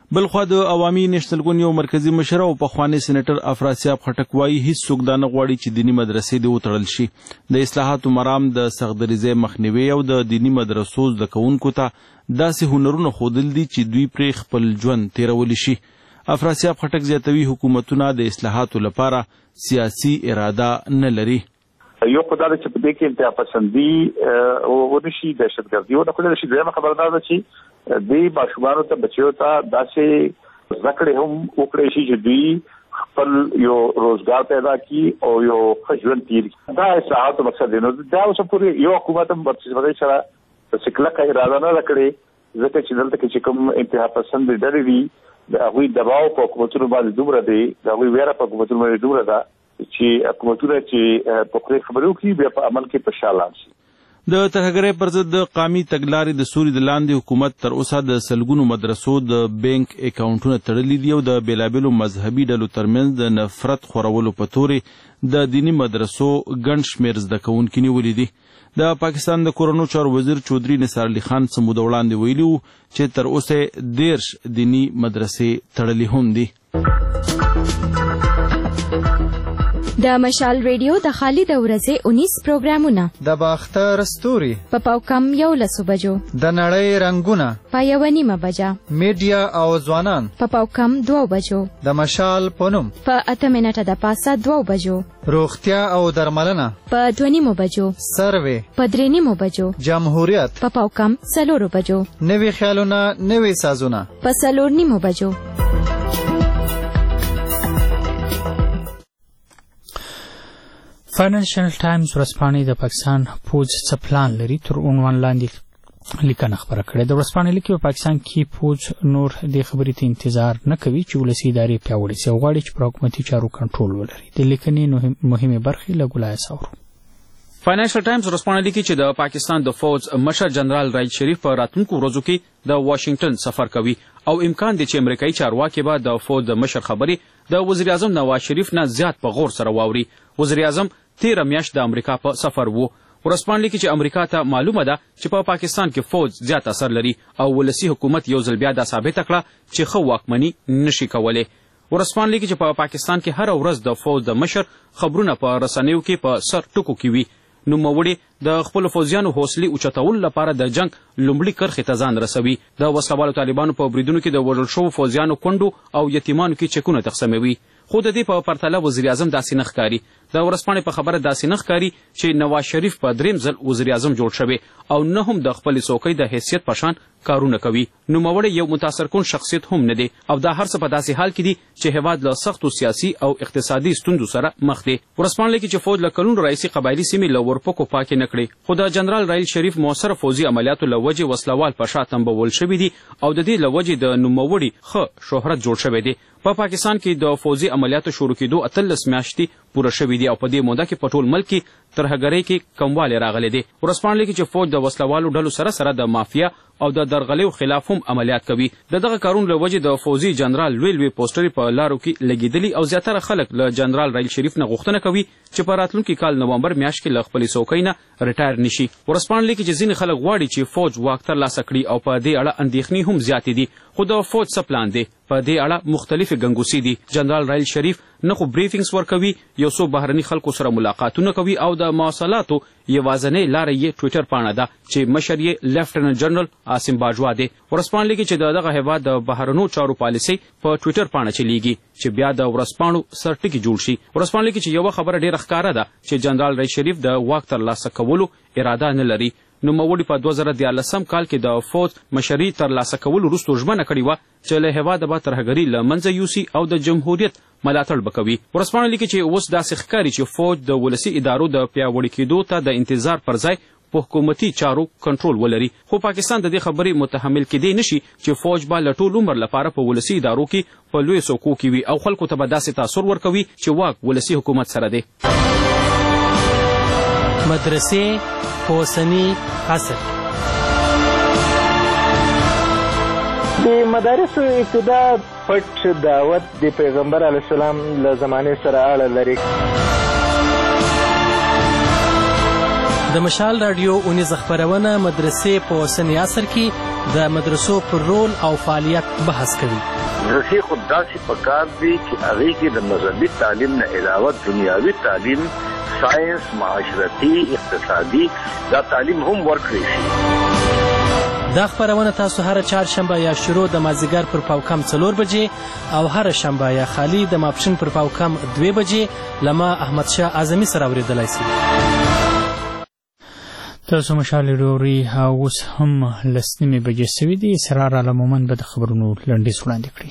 بلخوا د عوامي نېشنل ګوند یو مرکزي مشر او پخوانی سېنیټر افراسیاب خټک وایي هیڅوک دا نه غواړي چې دیني مدرسې دې وتړل شي. د اصلاحاتو مرام د سختدریزۍ مخنیوي او د دیني مدرسو زده کوونکو ته داسې هنرونه ښودل دي چې دوی پرې خپل ژوند تېرولی شي. افراسیاب خټک زیاتوي حکومتونه د اصلاحاتو لپاره سیاسي اراده نه لري. یو خو دا ده چې په دې کې انتها پسندي ونشي، دهشتګردي ونه کړلی شي. دویمه خبره دا ده چې دې ماشومانو ته بچیو ته داسې زده کړې هم وکړی شي چې دوی خپل یو روزګار پیدا کړي او یو ښه ژوند تېر کړي. دا اصلاحاتو مقصد دی. نو دا اوس پورې یو حکومت هم بدقسمتۍ سره داسې کلکه اراده نه ده کړې، ځکه چې دلته کې چې کوم انتها پسند ډلې دي د هغوی دباو په حکومتونو باندې دومره دی، د هغوی ویره په حکومتونو باندې دومره ده چې حکومتونه چې په خولې خبرې وکړي بیا په عمل کې په شا لاړ شي. د ترهګرۍ پر ضد د قامي تګلارې د سوري د لاندې حکومت تر اوسه د سلګونو مدرسو د بینک اکاونټونه تړلي دي او د بېلابېلو مذهبي ډلو ترمنځ د نفرت خورولو په تورې د دیني مدرسو ګڼ شمېر زده کوونکي نیولي دي. د پاکستان د کورونو چارو وزیر چودري نثار علي خان څه موده وړاندې ویلي وو چې تر اوسه 13 دیني مدرسې تړلې هم دي. د مشال ریډیو د خالد ورځې 19 پروګرامونه د باختر ستوري په پاوکم 11 بجو، د نړۍ رنگونه په 1:30 بجه، میډیا او ځوانان په پاوکم 2 بجو، د مشال پونم په 8 منټه د پاسه 2 بجو، روغتیا او درملنه په 2:30 بجو، سروې په 3:30 بجو، جمهوریت په پاوکم 4 بجو، نوي خیالونه نوي سازونه په 4:30 بجو. فاینانشل ټایمز ورځپاڼې د پاکستان پوځ څه پلان لري تر عنوان لاندې لیکنه خبره کړې. د ورځپاڼې لیکي په پاکستان کې پوځ نور دې خبرې ته انتظار نه کوي چې ولسي ادارې پیاوړې سي او غواړي چې پر حکومتي چارو کنټرول ولري. د لیکنې مهمې برخې له ګلایه ساورو. فاینانشل ټایمز ورځپاڼه لیکي چې د پاکستان د فوج مشر جنرال راحیل شریف په راتلونکو ورځو کې د واشنگټن سفر کوي او امکان دی چې امریکایي چارواکي به د فوج د مشر خبرې د وزیر اعظم نواز شریف نه زیات په غور سره واوري. وزیر اعظم 13 میاشت د امریکا په سفر وو. ورځپاڼه لیکي چې امریکا ته معلومه ده چې په پاکستان کې فوج زیات اثر لري او ولسي حکومت یو ځل بیا دا ثابته کړه چې ښه واکمني نشي کولی. ورځپاڼه لیکي چې په پاکستان کې هره ورځ د فوج د مشر خبرونه په رسنیو کې په سر ټکو کې وي. نوموړي د خپلو فوجیانو حوصلې اوچتولو لپاره د جنگ لومړي کرښې ته ځان رسوي. د وسلوالو طالبانو په بریدونو کې د وژل شوو فوجیانو کونډو او یتیمانو کې چکونه تقسیموي. خو د دې په پرتله وزیر اعظم داسې نه ښکاري. د ورځپاڼې په خبره داسې نه ښکاري چې نواز شریف په 3 ځل وزیر اعظم جوړ شوی او نه هم د خپلې څوکۍ د حیثیت په شان کارونه کوي. نوموړی یو متاثر کن شخصیت هم نه دی او دا هر څه په داسې حال کې دي چې هیواد له سختو سیاسي او اقتصادي ستونزو سره مخ دی. ورځپاڼه لیکي چې فوج له کلونو راهیسې قبایلي سیمې له ورپکو پاکې نه کړې، خو د جنرال راحیل شریف موثره فوجي عملیاتو له وجې وسلوال په شا تنبول شوي دي او د دې له وجې د نوموړي ښه شهرت جوړ شوی دی. په پاکستان کې د فوجي عملیاتو شروع کېدو 18 میاشتې پوره شوي دي او په دې موده کې په ټول ملک کې ترهګرۍ کې کموالی راغلی دی. ورځپاڼه لیکي چې فوج د وسلوالو ډلو سره د مافیا او د درغلیو خلاف هم عملیات کوي. د دغه کارونو له وجې د فوجي جنرال لوی پوسټرې په لارو کې لګېدلي او زیاتره خلک له جنرال راحیل شریف نه غوښتنه کوي چې په راتلونکي کال نومبر میاشت کې له خپلې څوکۍ نه ریټایر نشي. ورځپاڼه لیکي چې ځینې خلک غواړي چې فوج واک ترلاسه کړي او په دې اړه اندېښنې هم زیاتې دي. خو د فوج څه پلان دی؟ په دې اړه مختلفې ګنګوسې دي. جنرال راحیل شریف نه خو بریفینګز ورکوي، یو څو بهرني خلکو سره ملاقاتونه کوي او د مواصلاتو یوازینۍ لاره یې ټویټر پاڼه ده چې مشر یې لیفټننټ جنرال عاصم باجوا دی. ورځپاڼه لیکي چې دغه هیواد د بهرنیو چارو پالیسۍ په ټویټر پاڼه چلیږي چې بیا د ورځپاڼو سرټکي جوړ شي. ورځپاڼه لیکي چې یوه خبره ډېره ښکاره ده چې جنرال راحیل شریف د واک ترلاسه کولو اراده نه لري. نوموړي په 2014 کال کې د فوج مشري ترلاسه کولو وروسته ژمنه کړې وه چې له هېواده به ترهګري له منځه یوسي او د جمهوریت ملاتړ به کوي. ورځپاڼه لیکي چې اوس داسې ښکاري چې فوج د ولسي ادارو د پیاوړي کېدو ته د انتظار پر ځای په حکومتي چارو کنټرول ولري. خو پاکستان د دې خبرې متحمل کېدی نشي چې فوج به له ټول عمر لپاره په ولسي ادارو کې په لویو څوکو کې وي او خلکو ته به داسې تاثر ورکوي چې واک ولسي حکومت سره دی. مدرسې په اوسني عصر د مدارسو ابتدا پټ دعوت د پیغمبر علیه السلام له زمانې سره اړه لري. د مشال راډیو اونیزه خپرونه مدرسې په اوسني عصر کې د مدرسو پر رول او فعالیت بحث کوي. مدرسې خو داسې پکار دي چې هغې کې د مذهبي تعلیم نه علاوه دنیاوي تعلیم، ساینس، معاشرتي، اقتصادي دا تعلیم هم ورکړی شي. دا خپرونه تاسو هر چهارشنبه یا شروع د مازدیګر پر پاوکم 4 بجې او هر شنبه یا خالی د ماپښین پر پاوکم 2 بجې له ما احمدشاه اعظمي سره اورېدلی شئ. تاسو مشال ډوري اوس هم لسنیمې بجې سوي دي. اسرار عالم مومن به د خبرونو لنډیز وړاندې کړي.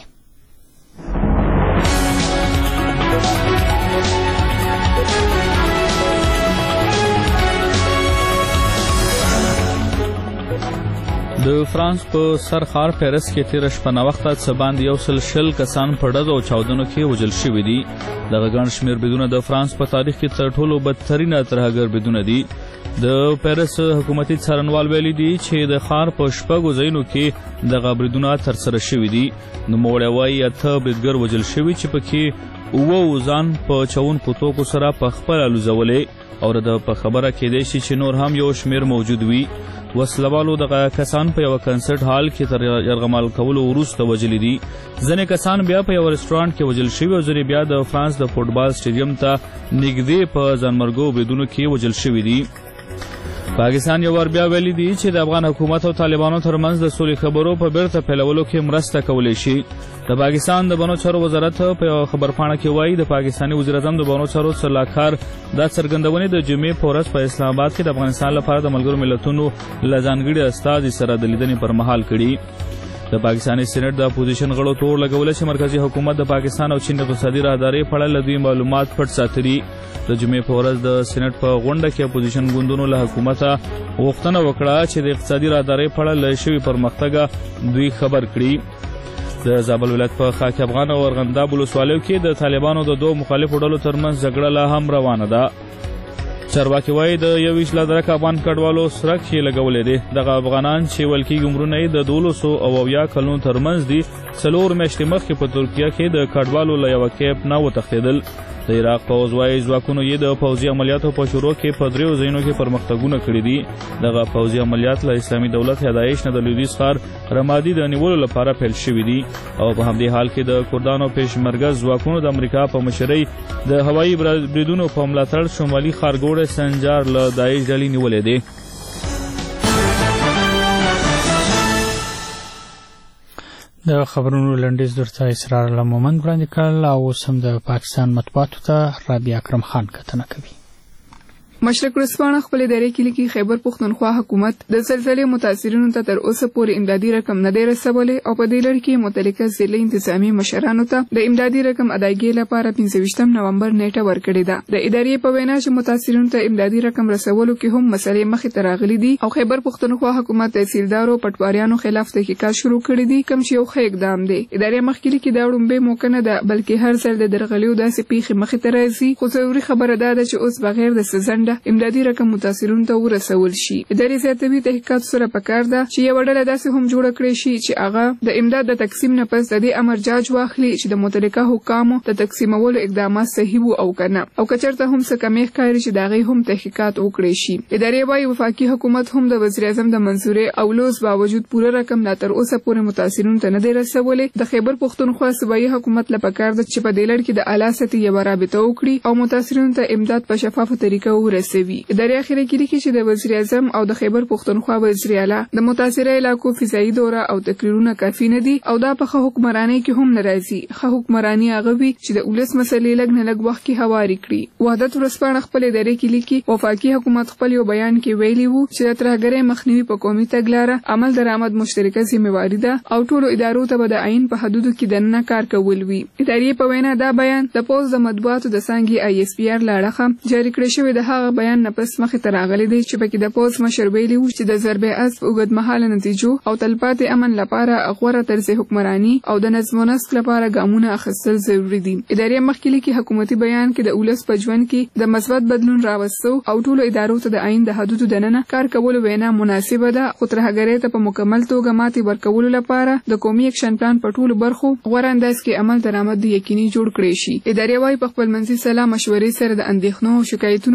د فرانس په سر ښار پیرس کې تېره شپه ناوخته څه باندې 120 کسان په ډزو او چاودنو کې وژل شوي دي. دغه ګڼ شمېر بریدونه د فرانس په تاریخ کې تر ټولو بدترینه ترهګر بریدونه دي. د پیرس حکومتي څارنوال ویلي دي چې د ښار په 6 ځایونو کې دغه بریدونه ترسره شوي دي. نوموړی وایي 8 بریدګر وژل شوي چې پکې 7 ځان په چاونکو توکو سره په خپله الوزولې او د په خبره کېدی شي چې نور هم یو شمېر موجود وي. وسلوالو دغه کسان په یوه کنسرټ هال کې تر یرغمال کولو وروسته وژلي دي. ځینې کسان بیا په یوه رسټورانټ کې وژل شوي او ځینې بیا د فرانس د فوټبال سټیډیم ته نږدې په ځانمرګو بریدونو کې وژل شوي دي. پاکستان یو ور بیا ویلي دي چې د افغان حکومت او طالبانو ترمنځ د سولې خبرو په بیرته پیلولو کې مرسته کولی شي. د پاکستان د بنو چارو وزارت په یوه خبرپاڼه کې وایي د پاکستاني وزیر اعظم د بنو چارو سلاکار دا څرګندونې د جمعې په ورځ په اسلام آباد کې د افغانستان لپاره د ملګرو ملتونو له ځانګړي استازي سره د لیدنې پر مهال کړي. د پاکستاني سېنټ د اپوزیشن غړو تور لګولی چې مرکزي حکومت د پاکستان او چین اقتصادي راهدارۍ په اړه له دوی معلومات پټ ساتلي. د جمعې په ورځ د سېنټ په غونډه کې اپوزیشن ګوندونو له حکومته غوښتنه وکړه چې د اقتصادي راهدارۍ په اړه له شوي پرمختګه دوی خبر کړي. د زابل ولایت په خاک افغان او ارغنداب ولسوالیو کې د طالبانو د 2 مخالفو ډلو ترمنځ جګړه لا هم روانه ده. چارواکي وایي د 21 افغان کډوالو سرک یې لګولی دی. دغه افغانان چې ویل کېږي عمرونه یې د 270 کلونو ترمنځ دي 4 میاشتې مخکې په ترکیه کې د کډوالو له یوه کیپ نه وتښتېدل. د عراق پوځ وایي ځواکونو یې د پوځي عملیاتو په شروع کې په 3 ځایونو کې پرمختګونه کړي دي. دغه پوځي عملیات له اسلامي دولت هدایش نه د لویدیځ ښار رمادي د نیولو لپاره پیل شوي دي او په همدې حال کې د کردانو پېشمرګه ځواکونو د امریکا په مشرۍ د هوایي بریدونو په ملاتړ شمالي ښارګوړی سنجار له داعش ډلې نیولی دی. د خبرونو لنډیز درته اسرار عالم مومن وړاندې کړل او اوس هم د پاکستان مطبوعاتو ته رابعه اکرم خان کتنه کوي. مشرق ورځپاڼه خپل ادارې کې لیکي خیبر پښتونخوا حکومت د زلزلې متاثرینو ته تر اوسه پورې امدادي رقم نه دی رسولی او په دې لړ کې متعلقه ضلعي انتظامي مشرانو ته د امدادي رقم ادایګۍ لپاره 25 نومبر نیټه ورکړې ده. د ادارې په وینا چې متاثرینو ته امدادي رقم رسولو کې هم مسلې مخې ته راغلي دي او خیبر پښتونخوا حکومت تحصیلدارو پټواریانو خلاف تحقیقات شروع کړي دي کوم چې یو ښه اقدام دی. ادارې مخکې لیکي دا وړومبۍ موقع نه ده بلکې هر ځل د درغلیو داسې پیښې مخې ته راځي خو ضروري خبره دا ده چې اوس بغیر د سزنډ امدادي رقم متاثرونو ته ورسول شي. ادارې زیاتوي تحقیقات سره پکار ده چې یو ډله داسې هم جوړه کړی شي چې هغه د امداد د تقسیم نه پس د دې امر جاج واخلي چې د متعلقه حکامو د تقسیمولو اقدامات صحیح وو او کنه او کچرته هم څه کمی ښکاري چې د هغې هم تحقیقات وکړی شي. ادارې وایي وفاقي حکومت هم د وزیر اعظم د منظورې او لوز باوجود پوره رقم لا تر اوسه پورې متاثرونو ته نه دی رسولی. د خیبر پښتونخوا صوبایي حکومت له پکار ده چې په دې لړ کې د اعلی سطحې یوه رابطه وکړي او متاثرینو ته امداد په شفافه طریقه ورسوي. ادارې اخیره کې لیکي چې د وزیر اعظم او د خیبر پښتونخوا وزیر اعلی د متاثره علاقو فضایي دوره او تقریرونه کافي نه دي او دا په ښه حکمرانۍ کې هم نه راځي. ښه حکمراني هغه وي چې د ولس مسلې لږ نه لږ وخت کې هواري کړي. وحدت ورځپاڼه خپل ادارې کې لیکي وفاقي حکومت خپل یو بیان کې ویلي وو چې د ترهګرۍ مخنیوي په قومي تګلاره عمل درآمد مشترکه ذمہواري ده او ټولو ادارو ته به د عین په حدودو کې دننه کار کول وي. ادارې په وینا دا بیان د پوز د مطبوعاتو د څانګې ISPR لاړه جاری کړی شوی د هغه بیان نه پس مخې ته راغلی دی چې پکې د پوز مشر ویلي وو چې د ضرب اسب اوږدمهاله نتیجو او تلپاتې امن لپاره غوره طرز حکمرانی او د نظم و نسق لپاره ګامونه اخیستل ضروري دي. ادارې مخکې لیکي حکومتي بیان کې د ولس په ژوند کې د مثبت بدلون راوستو او ټولو ادارو ته د عین د حدودو دننه کار کولو وینا مناسبه ده خو ترهګرۍ ته په مکمل توګه ماتې ورکولو لپاره د قومي اکشن پلان په ټولو برخو غوره انداز کې عمل درآمد یقیني جوړ کړی شي. ادارې وايي په خپل منځي سلا مشورې سره د اندېښنو او شکایتونو د ختمولو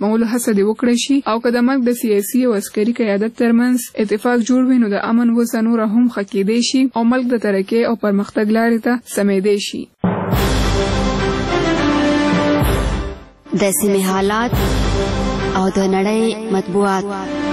ختمولو هڅه دې وکړی شي او که د ملک د سیاسي او عسکري قیادت ترمنځ اتفاق جوړ وي نو د امن وضع نوره هم ښه کېدی شي او ملک د ترقۍ او پرمختګ لارې ته سمېدی شي. د سیمې حالات او د نړۍ مطبوعات.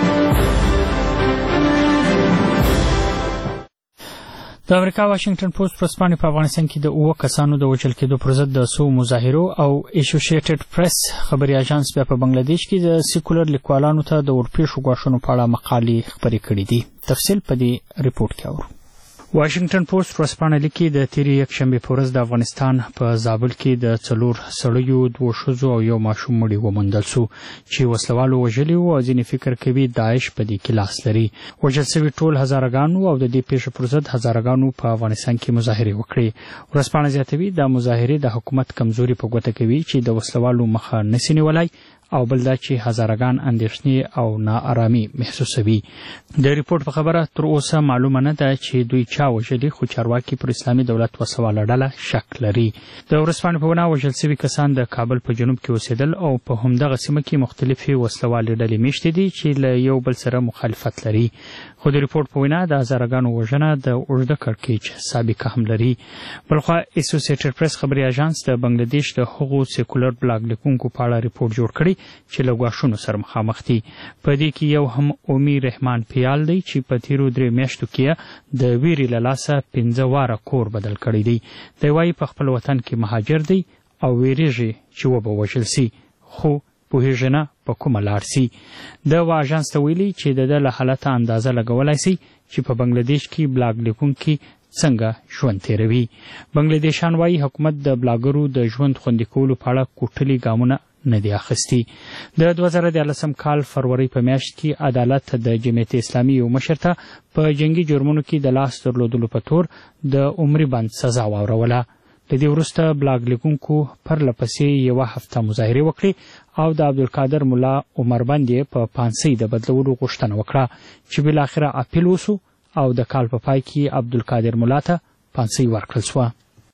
د امریکا واشنگټن پوسټ ورځپاڼې په افغانستان کې د 9 کسانو د وژل کېدو پر ضد د څو مظاهرو او ایسوسییټډ پریس خبري اژانس بیا په بنگلاديش کې د سیکولر لیکوالانو ته د ورپېښو ګواښونو په اړه مقالې خپرې کړې دي. تفصیل په دې ریپورت کې اورو. واشنگټن پوسټ ورځپاڼه لیکي د تیرې یکشنبې په ورځ د افغانستان په زابل کې د 4 سړیو 2 ښځو او 1 ماشوم مړي وموندل شو چې وسلوالو وژلي وو او ځینې فکر کوي داعش په دې کې لاس لري. وژل شوي ټول هزارهګانو او د دې پیښې پر ضد هزارهګانو په افغانستان کې مظاهرې وکړې. ورځپاڼه زیاتوي د مظاهرې د حکومت کمزوري په ګوته کوي چې د وسلوالو مخه نشي نیولای او بل دا چې هزارهګان اندېښنې او ناارامي محسوسوي. د ریپورت په خبره تر اوسه معلومه نه ده چې دوی چا وژلي، خو چارواکي پر اسلامي دولت وسواله ډله شک لري. د ورځپاڼې په وینا وژل شوي کسان د کابل په جنوب کې اوسېدل او په همدغه سیمه کې مختلفې وسلوالې ډلې میشتې دي چې له یو بل سره مخالفت لري. خو د ریپورت په وینا د هزارهګانو وژنه د اوږده کړکېچ سابقه هم لري. بلخوا ایسوسییټډ پریس خبري اژانس د بنگلاديش د هغو سیکولر بلاګ لیکونکو په اړه ریپورت جوړ کړی چې له ګواښونو سره مخامخ دي. په دې کې یو هم اومي رحمان پیال دی چې په تیرو 3 میاشتو کې د ویرې له لاسه 15 واره کور بدل کړی دی. دی وایي په خپل وطن کې مهاجر دی او ویریږي چې وبه وژل سي، خو پوهیږي نه په کومه لار سي. د اژانس ته ویلي چې د له حالته اندازه لګولای سي چې په بنگلاديش کې بلاګ لیکونکي څنګه ژوند تیروي. بنگلاديشان وایي حکومت د بلاګرو د ژوند خوندي کولو په اړه کوټلي ګامونه نه دی اخیستی. د 2014 کال فروری په میاشت کې عدالت د جمعیت اسلامي یو مشر ته په جنگي جرمونو کې د لاس درلودلو په تور د عمري بند سزا واوروله. د دې وروسته بلاګ لیکونکو پرلپسې 1 هفته مظاهرې وکړې او د عبدالقادر ملا عمر بند په پانسۍ د بدلولو غوښتنه وکړه چې بالاخره اپیل وسو او د کال په پای کې عبدالقادر ملا ته پانسۍ ورکړل شوه.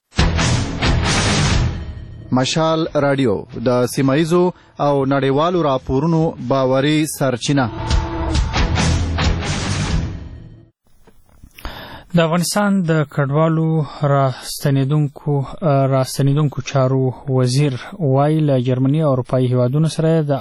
مشال رادیو د سیمایزو او نړیوالو راپورونو باوري سرچینه. د افغانستان د کډوالو راستنیدونکو چارو وزیر وایي له جرمني او اروپایي هیوادونو سره د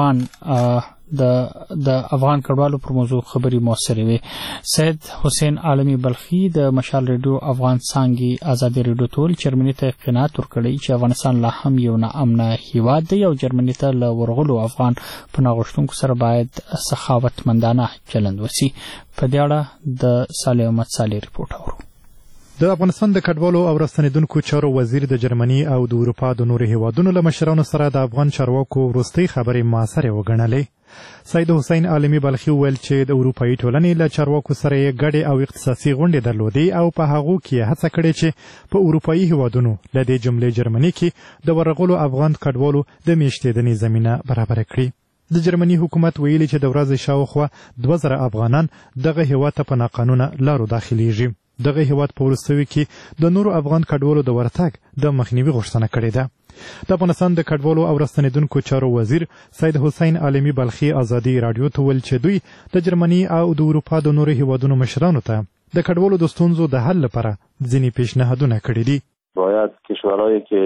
افغان کډوالو پر موضوع خبري موثرې وي. سید حسین عالمي بلخي د مشال ریډیو افغان څانګې ازادي ریډیو ټول جرمني ته قناعت ورکړی چې افغانستان لا هم یو ناامنه هیواد دی او جرمني ته له ورغلو افغان پناه غوښتونکو سره باید سخاوتمندانه چلند وشي. په دې اړه د صالح احمد صالح ریپورت اورو. د افغانستان د کډوالو او راستنیدونکو چارو وزیر د جرمني او د اروپا د نورو هیوادونو له مشرانو سره د افغان چارواکو وروستۍ خبرې موثرې وګڼلې. سید حسین عالمي بلخي وویل چې د اروپایي ټولنې له چارواکو سره یې ګډې او اختصاصي غونډې درلودې او په هغو کې هڅه کړې چې په اروپایي هیوادونو له دې جملې جرمني کې د ورغلو افغان کډوالو د میشتېدنې زمینه برابره کړي. د جرمني حکومت ویلي چې د ورځې شاوخوا 2000 افغانان دغه هیواد ته په ناقانونه لارو داخليږي. دغه هیواد په وروستیو کې د نورو افغان کډوالو د ورتګ د مخنیوي غوښتنه کړې ده. د افغانستان د کډوالو او راستنیدونکو چارو وزیر سید حسین عالمي بلخي ازادي رادیو ته ویل چې دوی د جرمني او د اروپا د نورو هیوادونو مشرانو ته د کډوالو د ستونزو د حل لپاره ځینې پیشنهادونه کړي دي. باید کشورهایی که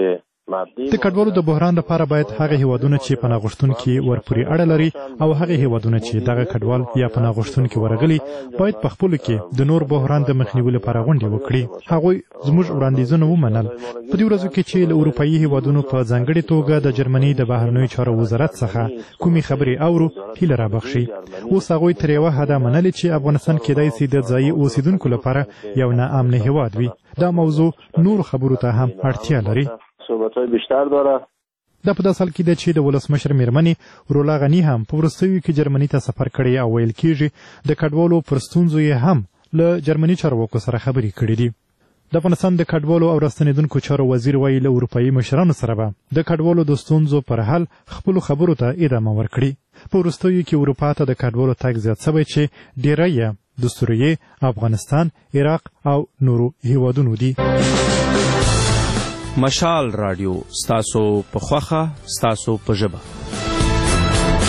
د کډوالو د بحران لپاره باید هغه هیوادونه چې پناه غوښتونکي ورپورې اړه لري او هغه هیوادونه چې دغه کډوال یا پناه غوښتونکي ورغلي باید په خپلو کې د نور بحران د مخنیوي لپاره غونډې وکړي. هغوی زموږ وړاندیزونه ومنل. په دې ورځو کې چې له اروپایي هیوادونو په ځانګړې توګه د جرمني د بهرنیو چارو وزارت څخه کومې خبرې اورو هیله رابخشي. اوس هغوی تر یوه حده منلې چې افغانستان کېدای سي د ځایي اوسیدونکو لپاره یو ناامنه هیواد وي. دا موضوع نور خبرو ته هم اړتیا لري. صحبت‌های بیشتر داره. دا په داسې حال کې ده چې د ولسمشر میرمنې رولا غني هم په وروستیو کې جرمني ته سفر کړی او ویل کېږي د کډوالو پر ستونزو یې هم له جرمني چارواکو سره خبرې کړې دي. د افغانستان د کډوالو او راستنیدونکو چارو وزیر وایي له اروپایي مشرانو سره به د کډوالو د ستونزو پر حل خپلو خبرو ته ادامه ورکړي. په وروستیو کې اروپا ته د کډوالو تګ زیات شوی چې ډیری یې د سوریې، افغانستان، عراق او نورو هیوادونو دي. مشال رادیو ستاسو په خوخه ستاسو په ژبه.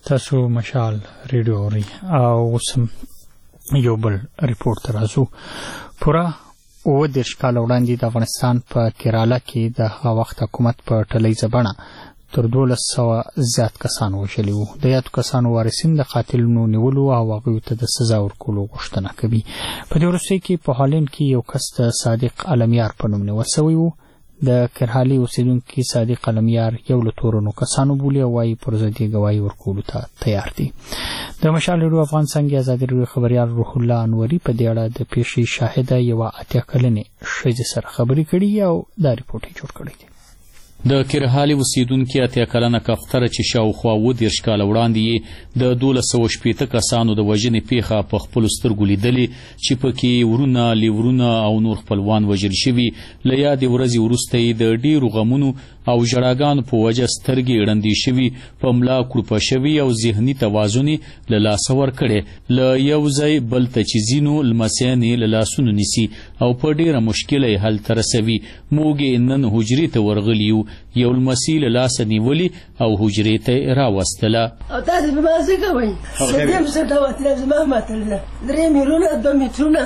تاسو مشال ریډیو اورئ او اوس یو بل ریپورټ ته راځو. پوره 30 کاله وړاندې د افغانستان په کیرالا کې د هغه وخت حکومت په ټلیزه بڼه تر 1200 زیات کسان وژلي وو. د یادو کسانو وارثین د قاتلونو نیولو او هغوی ته د سزا ورکولو غوښتنه کوي. په دې وروستیو کې په هالند کې یو کس د صادق علمیار په نوم نیول سوی وو. د کرهالي اوسیدونکي صادق علمیار یو له تورنو کسانو بولي او وايي پر ضد یې ګواهي ورکولو ته تیار دي. د مشال ریډیو افغان څنګه ازادي ریډیو خبريال روح الله انوري په دې اړه د پیښې شاهده یو 80 کلنې ښځې سره خبرې کړې او دا ریپورټ یې جوړ کړی دی. د کرهالي اوسیدونکي 80 کلنه کفتره چې شاوخوا 30 کاله وړاندې یې د 1280 کسانو د وژنې پیښه په خپلو سترګو لیدلې چې پکې ورونه، لیورونه او نور خپلوان وژل شوي. له یادې ورځې وروسته یې د ډېرو غمونو او ژړاګانو په وجه سترګې ړندې شوي، په ملا کړوپه شوي او ذهني توازن یې له لاسه ورکړی. له یو ځای بل ته چې ځینو لمسیان یې له لاسونو نیسي او په ډېره مشکله یې هلته رسوي. موږ نن حجرې ته ورغلي یو، یو لمسي له لاسه نیولې او حجرې ته یې راوستله. او تاسې په ما څه کوئ؟ څه دې پسې ته وتله زما ماتله 3 میلیونه 2 مترونه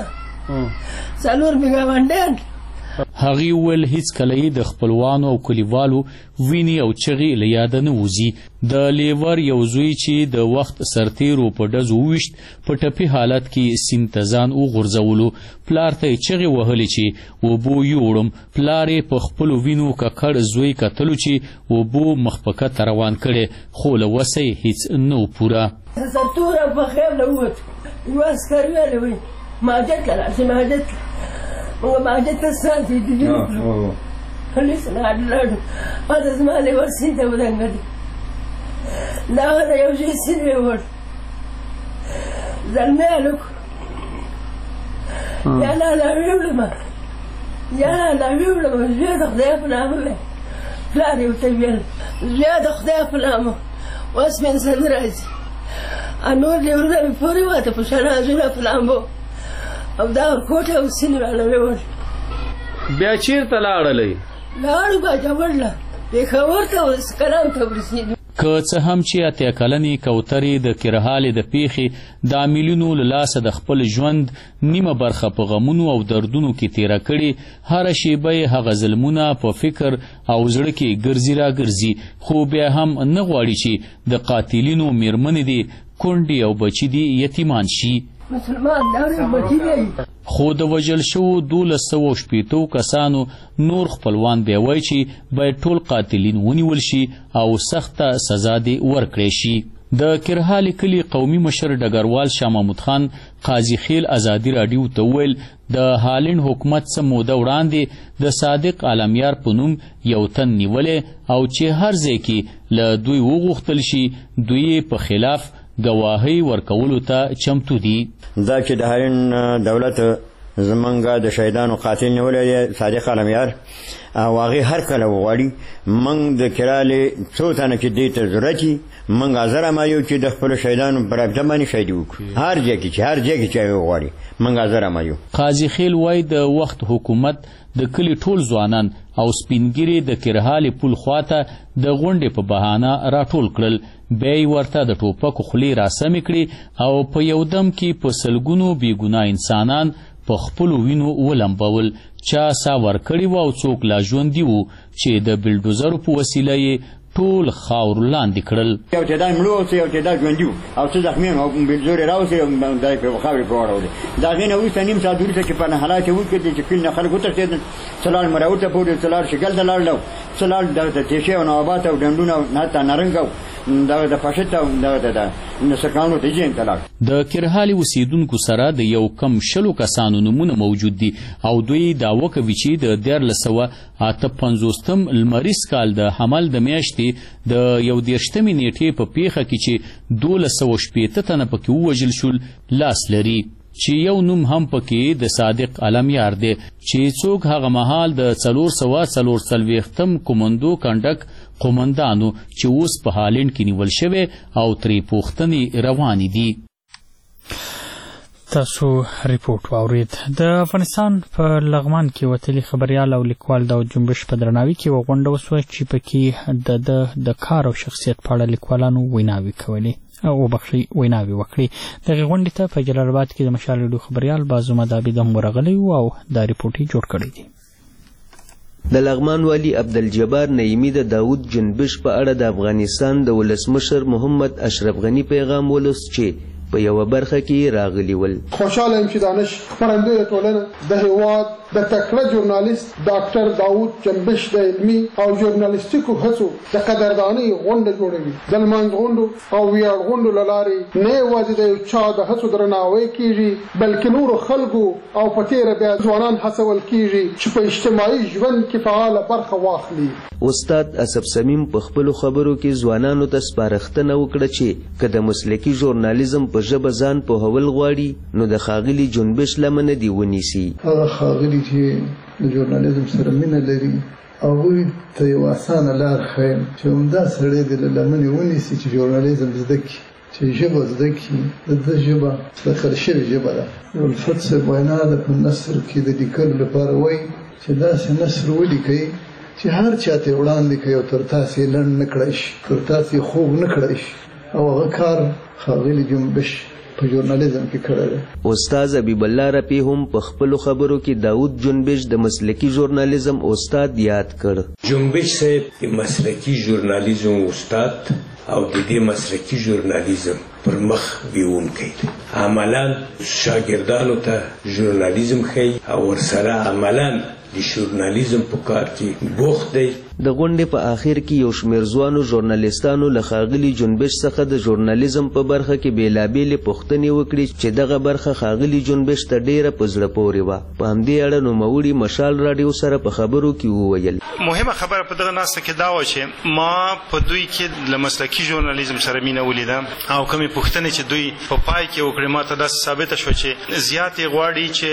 4 میګاونډیان. هغې وویل هیڅکله یې د خپلوانو او کلیوالو وینې او چغې له یاده نه وځي. د لیور یو زوی چې د وخت سرتیرو په ډزو وویشت په ټپي حالت کې سیند ته ځان وغورځولو. پلار ته یې چغې وهلې چې اوبو یوړم. پلار یې په خپلو وینو ککړ زوی کتلو چې اوبو مخ په کته روان کړی، خو له وسه یې هیڅ نه و پوره. سرتوره په خیال نه ووت. یو عسکر ویلی وی ماجد ته راشي، ماجد موږ ماجد ته ساتي د دې پولیس نه اډلاړو اته زما لیور سیند ته ودانګلې. دا د یو شي سیند ویوړ زلمه الوک یا لا ویوړم زه د خدای په نامه پلار یې ورته ویل زه د خدای په نامه اوس مې سر راځي انور لیورونه مې پورې واته په شنازونه په لامبو او دا ورکوټه او سینې رانه ویوړ. بیا چېرته لاړلئ؟ لاړو باجوړ له پېښور ته اوس کلام ته ورسېدو. که څه هم چې 80 کلنې کوترې د کرهالې د پیښې د عاملینو له لاسه د خپل ژوند نیمه برخه په غمونو او دردونو کې تیره کړې، هره شیبه یې هغه ظلمونه په فکر او زړه کې ګرځي راګرځي، خو بیا هم نه غواړي چې د قاتلینو میرمنې دي، کونډې او بچي دي یتیمان شي. خو د وژل شوو 1280 کسانو نور خپلوان بیا وایي چې باید ټول قاتلین ونیول شي او سخته سزا دې ورکړی شي. د کرهالي کلي قومي مشر ډګروال شاه محمود خان قاضي خیل ازادي راډیو ته وویل د هالند حکومت څه موده وړاندې د صادق علمیار په نوم یو تن نیولی او چې هر ځای کې له دوی وغوښتل شي دوی په خلاف گواهی ورکولو ته چمتو دي. دا چې د هالند دولت زمونږ د شهیدانو قاتل نیولی دی صادق علمیار او هغې هر کله وغواړي موږ د کرالې څو تنه چې دې ته ضرورت وي موږ حاضر عمایو چې د خپلو شهیدانو په رابطه باندې شهیدي وکړو. هر ځای کې چې هغې وغواړي موږ حاضر عمایو. قاضي خیل وایي د وخت حکومت د کلي ټول ځوانان او سپینګیري د کرهالې پل خواته د غونډې په بهانه راټول کړل، بیا یې ورته د ټوپکو خولې راسمې کړې او په یو دم کې په سلګونو بېګناه انسانان په خپلو وینو ولمبول. چا ساه ورکړې وه او څوک لا ژوندي وو چې د بلډوزرو په وسیله یې ټول خاورو لاندې کړل. یو تعداد مړه و یو تعداد ژوندي وو او څه زخمیان او بلډوزر یې راوستې او دا یې په خاورې پرې واړولې. د هغې نه وروسته نیم ساعت وروسته چې په حالات یې وکړل چې فیل نه خلک وتښتېدل، څه لاړ مراوت ته پورې، څه لاړ شګل ته لاړل او څه لاړ دغه تیشې او نوابات او ډنډونه او حتی نارنګ او دغه د پاشت او دغه د سرکانو ته جین ته لاړ. د کرهالي اوسیدونکو سره د یو کم 20 کسانو نومونه موجود دي او دوی دعوه کوي چې د 1958 لمریز کال د حمل د میاشتې د 21 نیټې په پیښه کې چې 1280 تنه پکې ووژل شول لاس لري، چې یو نوم هم پکې د صادق علمیار دی چې څوک هغه مهال د 440 کومندو کنډک قومندانو چې اوس په هالند کې نیول شوی او ترې پوښتنې روانې دي. تاسو ریپورټ واورید. د افغانستان په لغمان کې وتلي خبريال او لیکوال داود جنبش په درناوي کې یوه غونډه وسوه چې پکې د کار او شخصیت په اړه لیکوالانو ویناوې کولې. ویناوې وکړي. دغې غونډې ته په جلال آباد کې د مشال راډیو خبریال بازو مدابي هم ورغلی و او دا ریپورټ یې جوړ کړی دی. د لغمان والی عبدالجبار نعیمي د داود جنبش په اړه د افغانستان د ولسمشر محمد اشرف غني پیغام ولوست چې په یوه برخه کې راغلی ول. خوشحاله یم چې دانش خپرندوی ټولنه د هیواد د تکړه ژورنالیست ډاکټر داود جنبش د علمي او ژورنالیستیکو هڅو د قدردانۍ غونډه جوړوي. د لمانځ غونډو او ویاړ غونډو له لارې نه یوازې د یو چا د هڅو درناوی کیږي بلکې نورو خلکو او په تیره بیا ځوانان هڅول کیږي چې په اجتماعي ژوند کې فعاله برخه واخلي. استاد اسف سمیم په خپلو خبرو کې ځوانانو ته سپارښتنه وکړه چې که د مسلکي ژورنالیزم په ژبه ځان پوهول غواړي نو د ښاغلي جنبش لمنه دې ونیسي. هغه ښاغلي چې د ژورنالیزم سره مینه لري هغوی ته یو اسانه لار ښیم چې همدا سړی دې له لمنې ونیسي چې ژورنالیزم زده کړي، چې ژبه زده کړي. د ژبه دخل شوې ژبه ده. الفت صاحب وینا ده په نثر کې د لیکلو لپاره وایي چې داسې نثر ولیکئ چې هر چاته وړاندې کوي او تر تاسې لنډ نه کړی شي، تر تاسې خوږ نه کړی شي. او هغه کار ښاغلي جنبش په ژورنالیزم کې کړی دی. استاد حبیب الله رفیع هم په خپلو خبرو کې داود جنبش د مسلکي ژورنالیزم استاد یاد کړ. جنبش صاحب د مسلکي ژورنالیزم استاد او د دې مسلکي ژورنالیزم پر مخ بیونکی دی. عملا شاګردانو ته ژورنالیزم ښیي او ورسره عملا د ژورنالیزم په کار کې بوخت دی. د غونډې په آخر کې یو شمېر ځوانو ژورنالیستانو له ښاغلي جنبش څخه د ژورنالیزم په برخه کې بېلابېلې پوښتنې وکړې چې دغه برخه ښاغلي جنبش ته ډېره په زړه پورې وه. په همدې اړه نوموړي مشال راډیو سره په خبرو کې وویل. مهمه خبره په دغه ناسته کې دا وه چې ما په دوی کې له مسلکي ژورنالیزم سره مینه ولیده او کومې پوښتنې چې دوی په پای کې وکړې ما ته داسې ثابته شوه چې زیات یې غواړي چې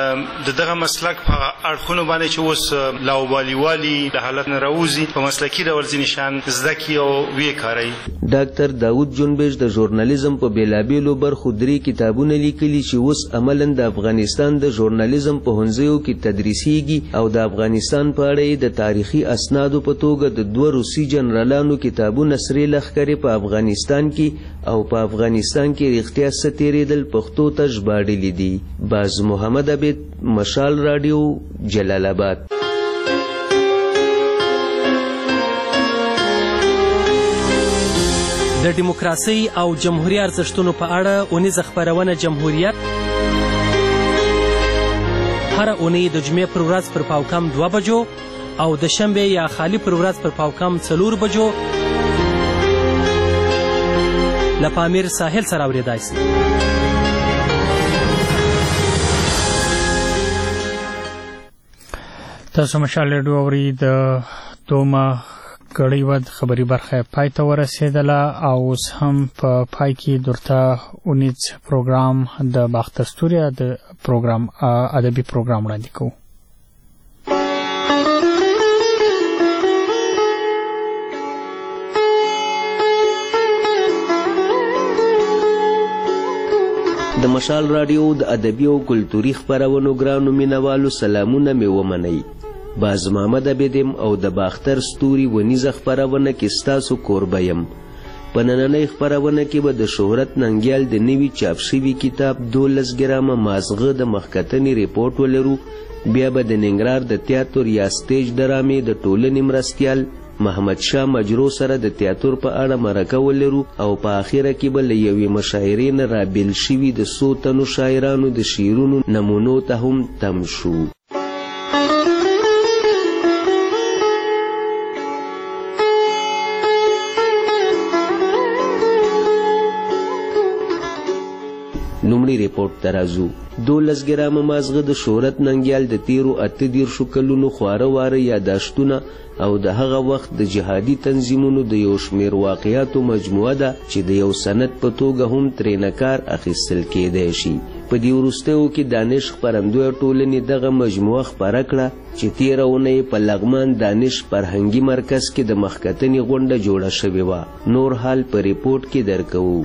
د دغه مسلک په اړخونو باندې چې اوس لاوبالیوالي د حالت نه راوځي په مسلکي ډول ځینې شیان زده کړي او ویې کاروي. ډاکټر داود جنبش د ژورنالیزم په بېلابېلو برخو 3 کتابونه لیکلي چې اوس عملاً د افغانستان د ژورنالیزم پوهنځیو کې تدریسیږي او د افغانستان په اړه یې د تاریخي اسنادو په توګه د 2 روسي جنرالانو کتابونه سرې لښکرې په افغانستان کې او په افغانستان کې رښتیا څه تېرېدل پښتو ته ژباړلي دي. باز محمد عبید، مشال راډیو، جلال آباد. د دیموکراسۍ او جمهوري ارزښتونو په اړه اونیزه خپرونه جمهوریت هره اونۍ د جمعې پر ورځ پر پاوکم 2 بجو او د شنبې یا خالي پر ورځ پر پاوکم 4 بجو له پامیر ساحل سره اورېدای شي. تاسو مشال راډیو اورئ. د دومه ګړۍ وه خبري برخه پای ته ورسېدله او اوس هم په پای کې درته اونیز پروګرام د باختر ستوري د پروګرام ادبي پروګرام وړاندې کوو. د مشال راډیو د ادبي او کلتوري خپرونو ګرانو مینوالو سلامونه مې ومنئ. باز محمد عبیدم او د باختر ستوري ونیزه خپرونه کې ستاسو کوربه یم. په نننۍ خپرونه کې به د شهرت ننګیال د نوي چاپ شوي کتاب 12 ګرامه مازغه د مخکتنې ریپورټ ولرو. بیا به د ننګرهار د تیاتر یا سټیج ډرامې د ټولنې مرستیال محمد شاه مجرو سره د تیاتر په اړه مرکه ولرو او په آخره کې به له یوې مشاعرې نه رابیل شوي د 100 تنو شاعرانو د شعرونو نمونو ته هم تم شو. لومړی ریپورټ ته راځو. 12 ګرامه مازغه د شهرت ننګیال د تیرو 38 کلونو خواره واره یاداشتونه او د هغه وخت د جهادي تنظیمونو د یو شمېر واقعاتو مجموعه ده چې د یو سند په توګه هم ترېنه کار اخیستل کېدی شي. په دې وروستیو کې دانش خپرندویه ټولنې دغه مجموعه خپره کړه چې تېره اونۍ په لغمان دانش فرهنګي مرکز کې د مخکتنې غونډه جوړه شوې وه. نور حال په ریپورټ کې درکوو.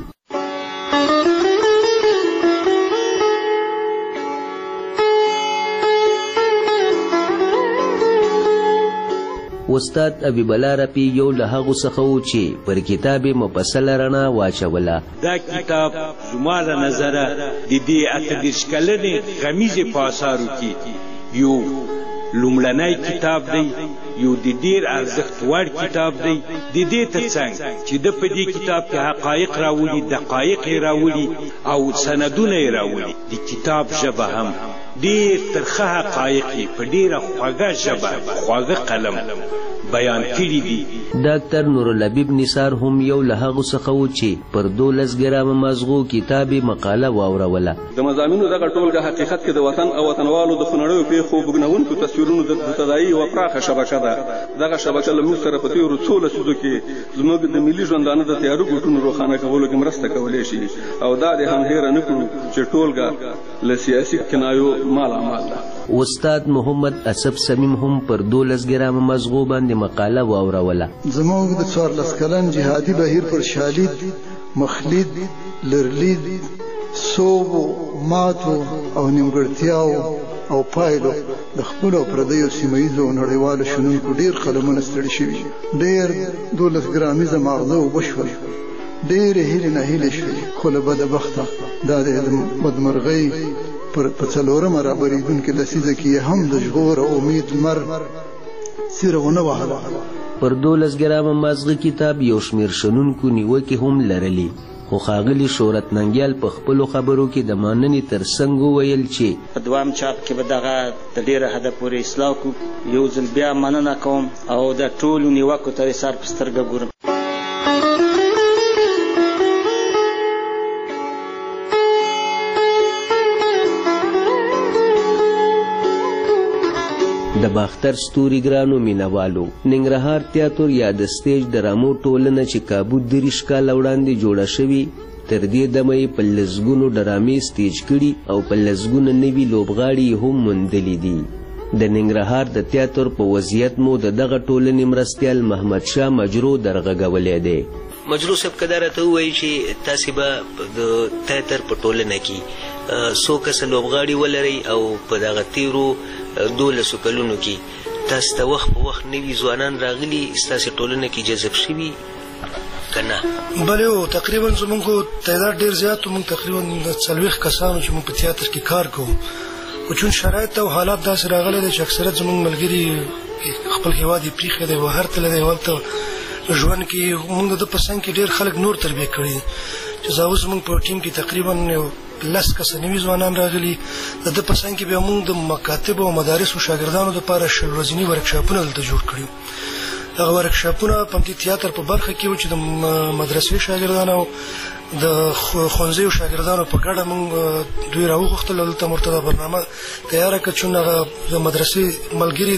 استاد حبیب الله رفیع یو له هغو څخه و چې پر کتاب مفصله رڼا واچوله. دا کتاب زما له نظره د دې 38 کلنې غمیزې په اثارو کې یو لومړنی کتاب دی، یو د ډېر ارزښت وړ کتاب دی. د دې تر څنګ چې د په دې کتاب کې حقایق راولي، دقایق یې راولي او سندونه یې راولي. د کتاب ژبه هم ډېر ترخه حقایق یې په ډېره خوږه ژبه، خوږه قلم بیان کړي دي. ډاکټر نورالحبیب نثار هم یو له هغو څخه و چې پر 12 ګرامه مزغو کتاب مقاله واوروله. د مضامینو دغه ټولګه حقیقت کې د وطن او وطنوالو د خونړیو پیښو بګنونکو تصویرونو د تداعي یوه پراخه شبکه ده. دغه شبکه له موږ سره په تېرو څو لسیزو کې زموږ د ملي ژوندانه د تیارو ګوټونو روښانه کولو کې مرسته کولی شي، او دا دې هم هېره نه کړو چې ټولګه له سیاسي کنایو مالامال ده. استاد محمد اسف سمیم هم پر 12 ګرامه مزغو باندې مقاله واوروله. زموږ د 14 کلن جهادي بهیر پر شالید، مخلید، لرلید، صوب، ماتو او نیمګړتیاو او پایلو د خپلو پردیو سیمه ییزو او نړیوالو شنونکو ډېر قلمونه ستړي شوي، ډېر 12 ګرامیزه ماغزه وبشول، ډېرې هیلې ناهیلې شوې، خو له بدبخته دا د بدمرغۍ پر 4مه رابرېدونکې لسیزه کې هم د ژغور او امید لمر څیره ونه وهله. پر 12 ګرامه مزغه کتاب یو شمېر شنونکو نیوکې هم لرلې، خو ښاغلي شهرت ننګیال په خپلو خبرو کې د مننې تر څنګ وویل چې په دوام چاپ کې به دغه د ډېره حده پورې اصلاح کړو. یو ځل بیا مننه کوم او د ټولو نیوکو ته سر په سترګه ګورم. د باختر ستوري ګرانو مینوالو، ننګرهار تیاتر یا د سټیج ډرامو ټولنه چې کابو 30 کاله وړاندې جوړه شوې، تر دې دمه یې په لسګونو ډرامې سټیج کړي او په لسګونه نوي لوبغاړي هم موندلي دي. د ننګرهار د تیاتر په وضعیت مو د دغه ټولنې مرستیال محمد شاه مجرو درغږولی دی. مجرو صاحب که دا راته ووایي چې تاسې به د تیاتر په ټولنه کې څو کسه لوبغاړي ولرئ او په دغه تیرو 12 کلونو کې تاسو ته وخت په وخت نوي ځوانان راغلي ستاسې ټولنه کې جذب شوي که نه؟ بلې تقریبا زموږ تعداد ډېر زیات و. موږ تقریبا 40 کسانو چې موږ په تیاتر کې کار کوو، خو چون شرایط او حالات داسې راغلی دی چې اکثریت زموږ ملګري خپل هېواد یې پرېښی دی، بهر تللی دی. هلته ژوند کې موږ د ده په څنګ کې ډېر خلک نور تربیه کړي دي چې زه اوس موږ په ټیم کې تقریبا 10 کسه نوي ځوانان راغلي. د ده په څنګ کې بیا موږ د مکاتبو او مدارسو شاګردانو دپاره 20 ورځني ورکشاپونه دلته جوړ کړي. هغه ورکشاپونه په همدې تیاتر په برخه کې وو چې د مدرسې شاګردان او د ښوونځیو شاګردانو په ګډه موږ دوی راوغوښتل او دلته مرتده برنامه تیاره کړه. چون هغه د مدرسې ملګري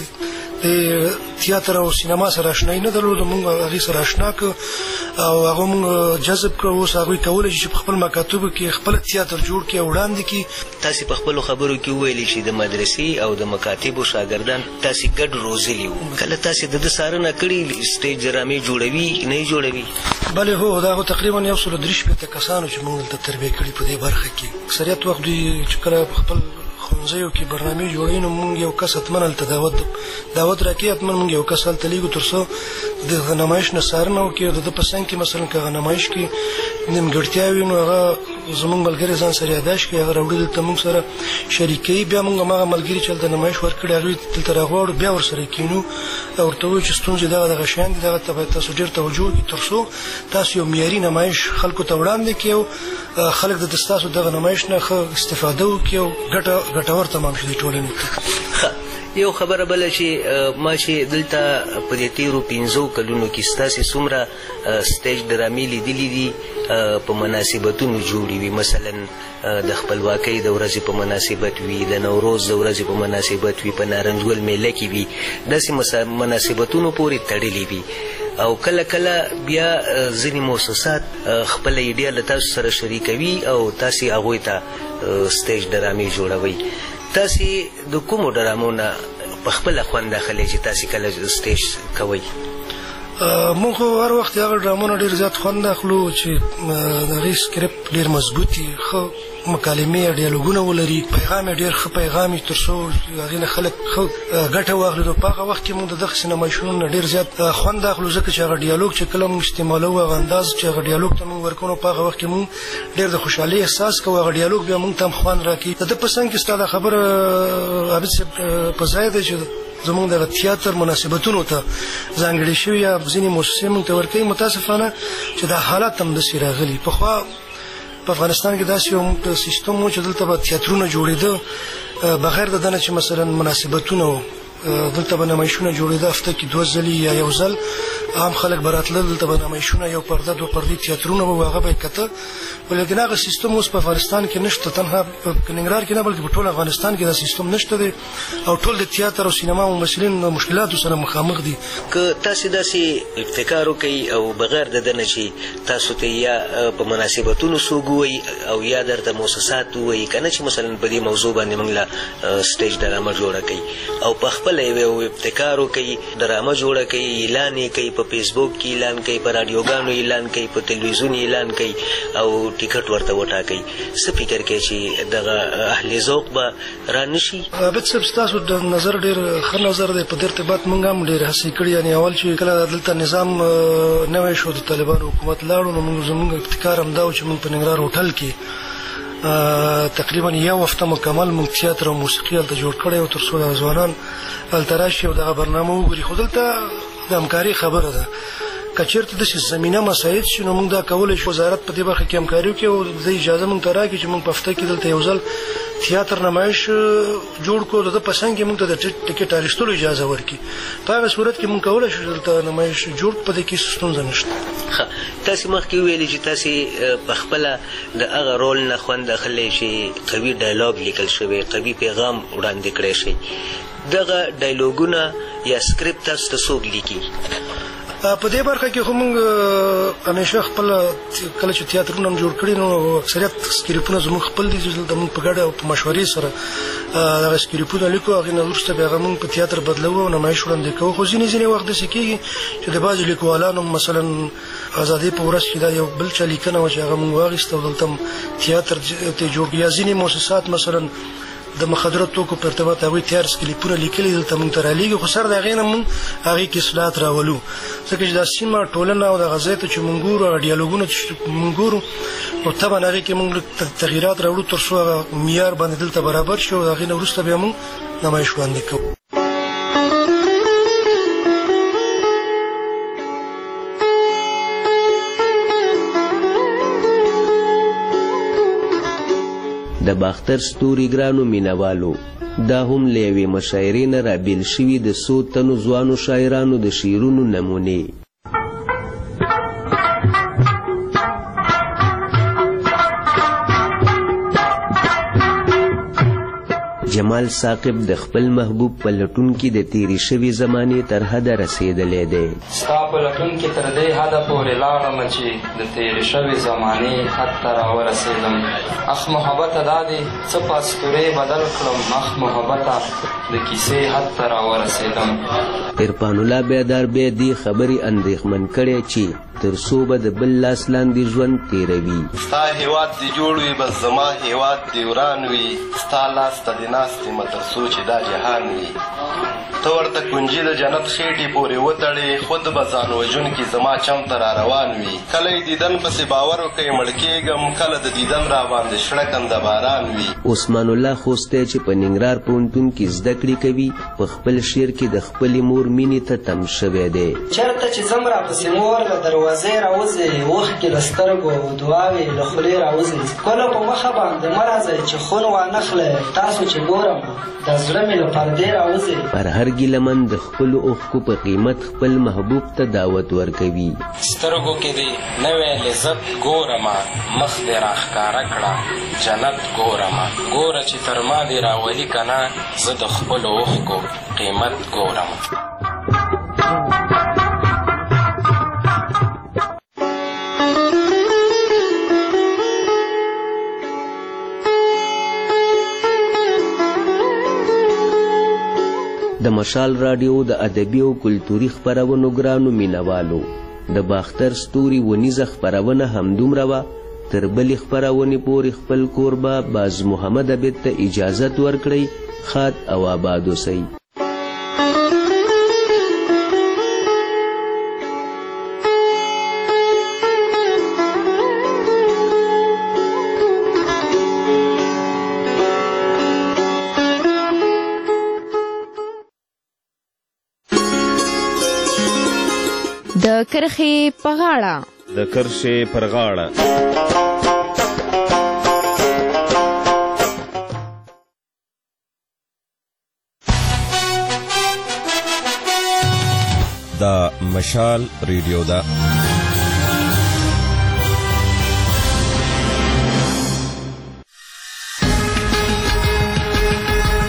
د تیاتر او سینما سره اشنایي نه درلوده، موږ هغې سره اشنا کړو او هغه موږ جذب کړو. اوس هغوی کولی شي چې په خپل مکاتبو کې خپل تیاتر جوړ کړي او وړاندې کړي. تاسې په خپلو خبرو کې وویلي چې د مدرسې او د مکاتبو شاګردان تاسې ګډ روزلي وو. کله تاسې د ده څارنه کړې سټیج ډرامې جوړوي نه یې جوړوي؟ بلې هو، دا خو تقریبا 163 کسانو چې موږ دلته تربیه کړي په دې برخه کې. اکثریت وخت دوی چې کله په خپل ښوونځیو کې برنامې جوړوي نو موږ یو کس حتما هلته دعوت راکړي، حتما موږ یو کس هلته لیږو تر څو د نمایش نه څارنه وکړي. د ده په څنګ کې مثلا که هغه نمایش کې نیمګړتیا وي نو هغه زموږ ملګري ځان سره یاداشت کړي، هغه راوړي دلته موږ سره شریکوي. بیا موږ هماغه ملګري چې هلته نمایش ورکړي هغوی دلته راغواړو، بیا ورسره کینو او ورته وایو چې ستونزې دغه شیان دي، دغه ته باید تاسو ډېر توجه وکړئ تر څو تاسو یو معیاري نمایش خلکو ته وړاندې کړئ او خلک د ستاسو دغه نمایش نه ښه استفاده وکړي او ګټور تمام شي د ټولنې ته. یو خبره بله چې ما چې دلته په دې تېرو 15 کلونو کې ستاسې څومره سټیج ډرامې لیدلي دي په مناسبتونو جوړې وي، مثلا د خپلواکۍ د ورځې په مناسبت وي، د نوروز د ورځې په مناسبت وي، په نارنجګل میله کې وي، داسې مناسبتونو پورې تړلي وي. او کله کله بیا ځینې مؤسسات خپله ایډیا له تاسو سره شریکوي او تاسې هغوی ته سټیج ډرامې جوړوئ. تاسې د کومو ډرامو نه په خپله خوند اخلئ چې تاسې کله سټیج کوئ؟ مونږ خو هر وخت هغه ډرامونه ډېر زیات خوند اخلو چې د هغې سکرپټ ډېر مضبوط وي، ښه مکالمې ډیالوګونه ولري، پیغام ډېر ښه پیغام وي، تر څو هغې نه خلک ښه ګټه واخلي. نو په هغه وخت کې مونږ د دغسې نمایشونو نه ډېر زیات خوند اخلو، ځکه چې هغه ډیالوګ چې کله مونږ استعمالوو، هغه انداز چې هغه ډیالوګ ته مونږ ورکوو، په هغه وخت کې مونږ ډېر د خوشحالۍ احساس کوو. هغه ډیالوګ بیا مونږ ته هم خوند راکوي. د ده په څنګ کې ستا دا خبره عابد صاحب په ځای ده چې زمونږ دغه تیاتر مناسبتونو ته ځانګړې شوي یا ځینې موسسې مونږ ته ورکوي. متاسفانه چې دا حالات هم داسې راغلي. پخوا په افغانستان کې داسې یو سیستم و چې دلته به تیاترونه جوړېده بغیر د ده نه چې مثلا مناسبتونه و، دلته به نمایشونه جوړېده هفته کې 2 ځلې یا 1 ځل، عام خلک به راتلل، دلته به نمایشونه 1 پرده 2 پردې تیاترونه به هغه به یې کته. ولیکن هغه سیستم اوس په افغانستان کې نشته، تنها په ننګرهار کې نه بلکې په ټول افغانستان کې دا سیستم نشته دی او ټول د تیاتر او سینما ممثلین د مشکلاتو سره مخامخ دي. که تاسې داسې ابتکار وکړئ او بغیر د ده نه چې تاسو ته یا په مناسبتونو څوک ووایي او یا درته مؤسسات ووایي که نه چې مثلا په دې موضوع باندې موږ له سټیج ډرامه جوړه کوي او په خپله یو ابتکار وکړي، ډرامه جوړه کوي، اعلان یې کوي، په فیسبوک کې اعلان کوي، په راډیوګانو اعلان کوي، په تلویزیون اعلان کوي او ټیکټ ورته وټاکئ، څه فکر کوي چې دغه اهل ذوق به را نه شي؟ عابد صاحب ستاسو د نظر ډېر ښه نظر دی. په دې ارتباط موږ هم ډېر هڅې کړي. یعنې اول چې کله دلته نظام نوی شو، د طالبانو حکومت لاړو، نو زموږ ابتکار همدا و چې موږ په ننګرهار هوټل کې تقریبا 1 هفته مکمل موږ تیاتر او موسیقي هلته جوړ کړی و، تر څو د ځوانان هلته راشي او دغه برنامه وګوري. خو دلته د همکاري خبره ده. که چېرته داسې زمینه مساعد شي نو موږ دا کولی شو وزارت په دې برخه کې همکاري وکړي او د اجازه موږ ته راکړي چې موږ په هفته کې دلته 1 ځل تیاتر نمایش جوړ کړو، د ده په څنګ کې موږ ته د ټکټ اخیستلو اجازه ورکړي. په هغه صورت کې موږ کولی شو دلته نمایش جوړ، په دې کې ستونزه نشته. ښه، تاسې مخکې وویلې چې تاسې په خپله د هغه رول نه خوند اخلی چې قوي ډایلاګ لیکل شوی، قوي پیغام وړاندې کړی شي. دغه ډایلاګونه یا سکرپټ تاسو ته څوک لیکي؟ په دې برخه کې خو موږ همیشه خپل کله چې تیاترونه هم جوړ کړي نو اکثریت سکریپونه زموږ خپل دي، چې دلته موږ په ګډه او په مشورې سره دغه سکریپونه لیکو. هغې نه وروسته بیا هغه موږ په تیاتر بدلوو او نمایش وړاندې کوو. خو ځینې وخت داسې کېږي چې د بعضې لیکوالانو مثلا ازادۍ په ورځ کې دا یو بل چا لیکنه وه چې هغه موږ واخیسته او دلته تیاتر ته جوړ، یا ځینې مؤسسات مثلا د مخدره توکو په ارتباط هغوی تیار سکلیپونه لیکلي دلته موږ ته رالیږي، خو سر د هغې نه موږ هغې کې اصلاحات راولو، ځکه چې دا سیمه ټولنه او دغه ځای ته چې موږ ګورو، هغه ډیالوګونه چې موږ ګورو، نو طبعا هغې کې موږ تغییرات راوړو تر څو هغه معیار باندې دلته برابر شي او هغې نه وروسته بیا موږ نمایش وړاندې کوو. د باختر ستوري ګرانو مینوالو، دا هم له یوې مشاعرې نه رابیل شوي د څو تنو ځوانو شاعرانو د شعرونو نمونې. جمال ثاقب د خپل محبوب په لټون کې د تیرې شوې زمانې تر حده رسېدلی دی. ستا په لټون کې تر دې حده پورې لاړم چې د تیرې شوې زمانې حد ته راورسېدم. اخ محبته دا دی څه په اسطورې بدل کړم، اخ محبته د کیسې حد ته راورسېدم. عرفان الله بیدار بیا دې خبرې اندېښمن کړی چې تر څو به د بل لاس لاندې ژوند تېروي. ستا هېواد دې جوړ وي بس زما هېواد دې وران وي، ستا لاس ته دې ناست یم تر څو چې دا جهان وي. ته ورته کنجي د جنت خېټې پورې وتړې، خود به ځان وژونکي زما چم ته را روان وي. کله یې دیدن پسې باور وکړئ مړ کېږم، کله د دیدن را باندې شړه کنده باران وي. عثمان الله خوستی چې په ننګرهار پوهنتون کې زده کړې کوي، په خپل شعر کې د خپلې مور مینې ته تم شوی دی. چېرته چې ځم راپسې مور له دروازې راوځي، اوښکې له سترګو او دعاوې له خولې راوځي. کله په مخه باندې مه راځئ چې خون وانخلئ، تاسو چې ګورم د زړه مې له پردې راوځي. پر هر ګیلمن د خپلو اوښکو په قیمت خپل محبوب ته دعوت ورکوي. سترګو کې دې نوی لذت ګورمه، مخ دې راښکاره کړه جنت ګورمه. ګوره چې تر ما دې راولي که نه، زه د خپلو اوښکو قیمت ګورم. د مشال راډیو د ادبي او کلتوري خپرونو ګرانو مینوالو، د باختر ستوري ونیزه خپرونه همدومره وه. تر بلې خپرونې پورې خپل کوربه باز محمد عبید ته اجازت ورکړئ. ښاد او آباد اوسئ. د کرښې په غاړه، د کرښې پر غاړه. دا مشال ریډیو ده.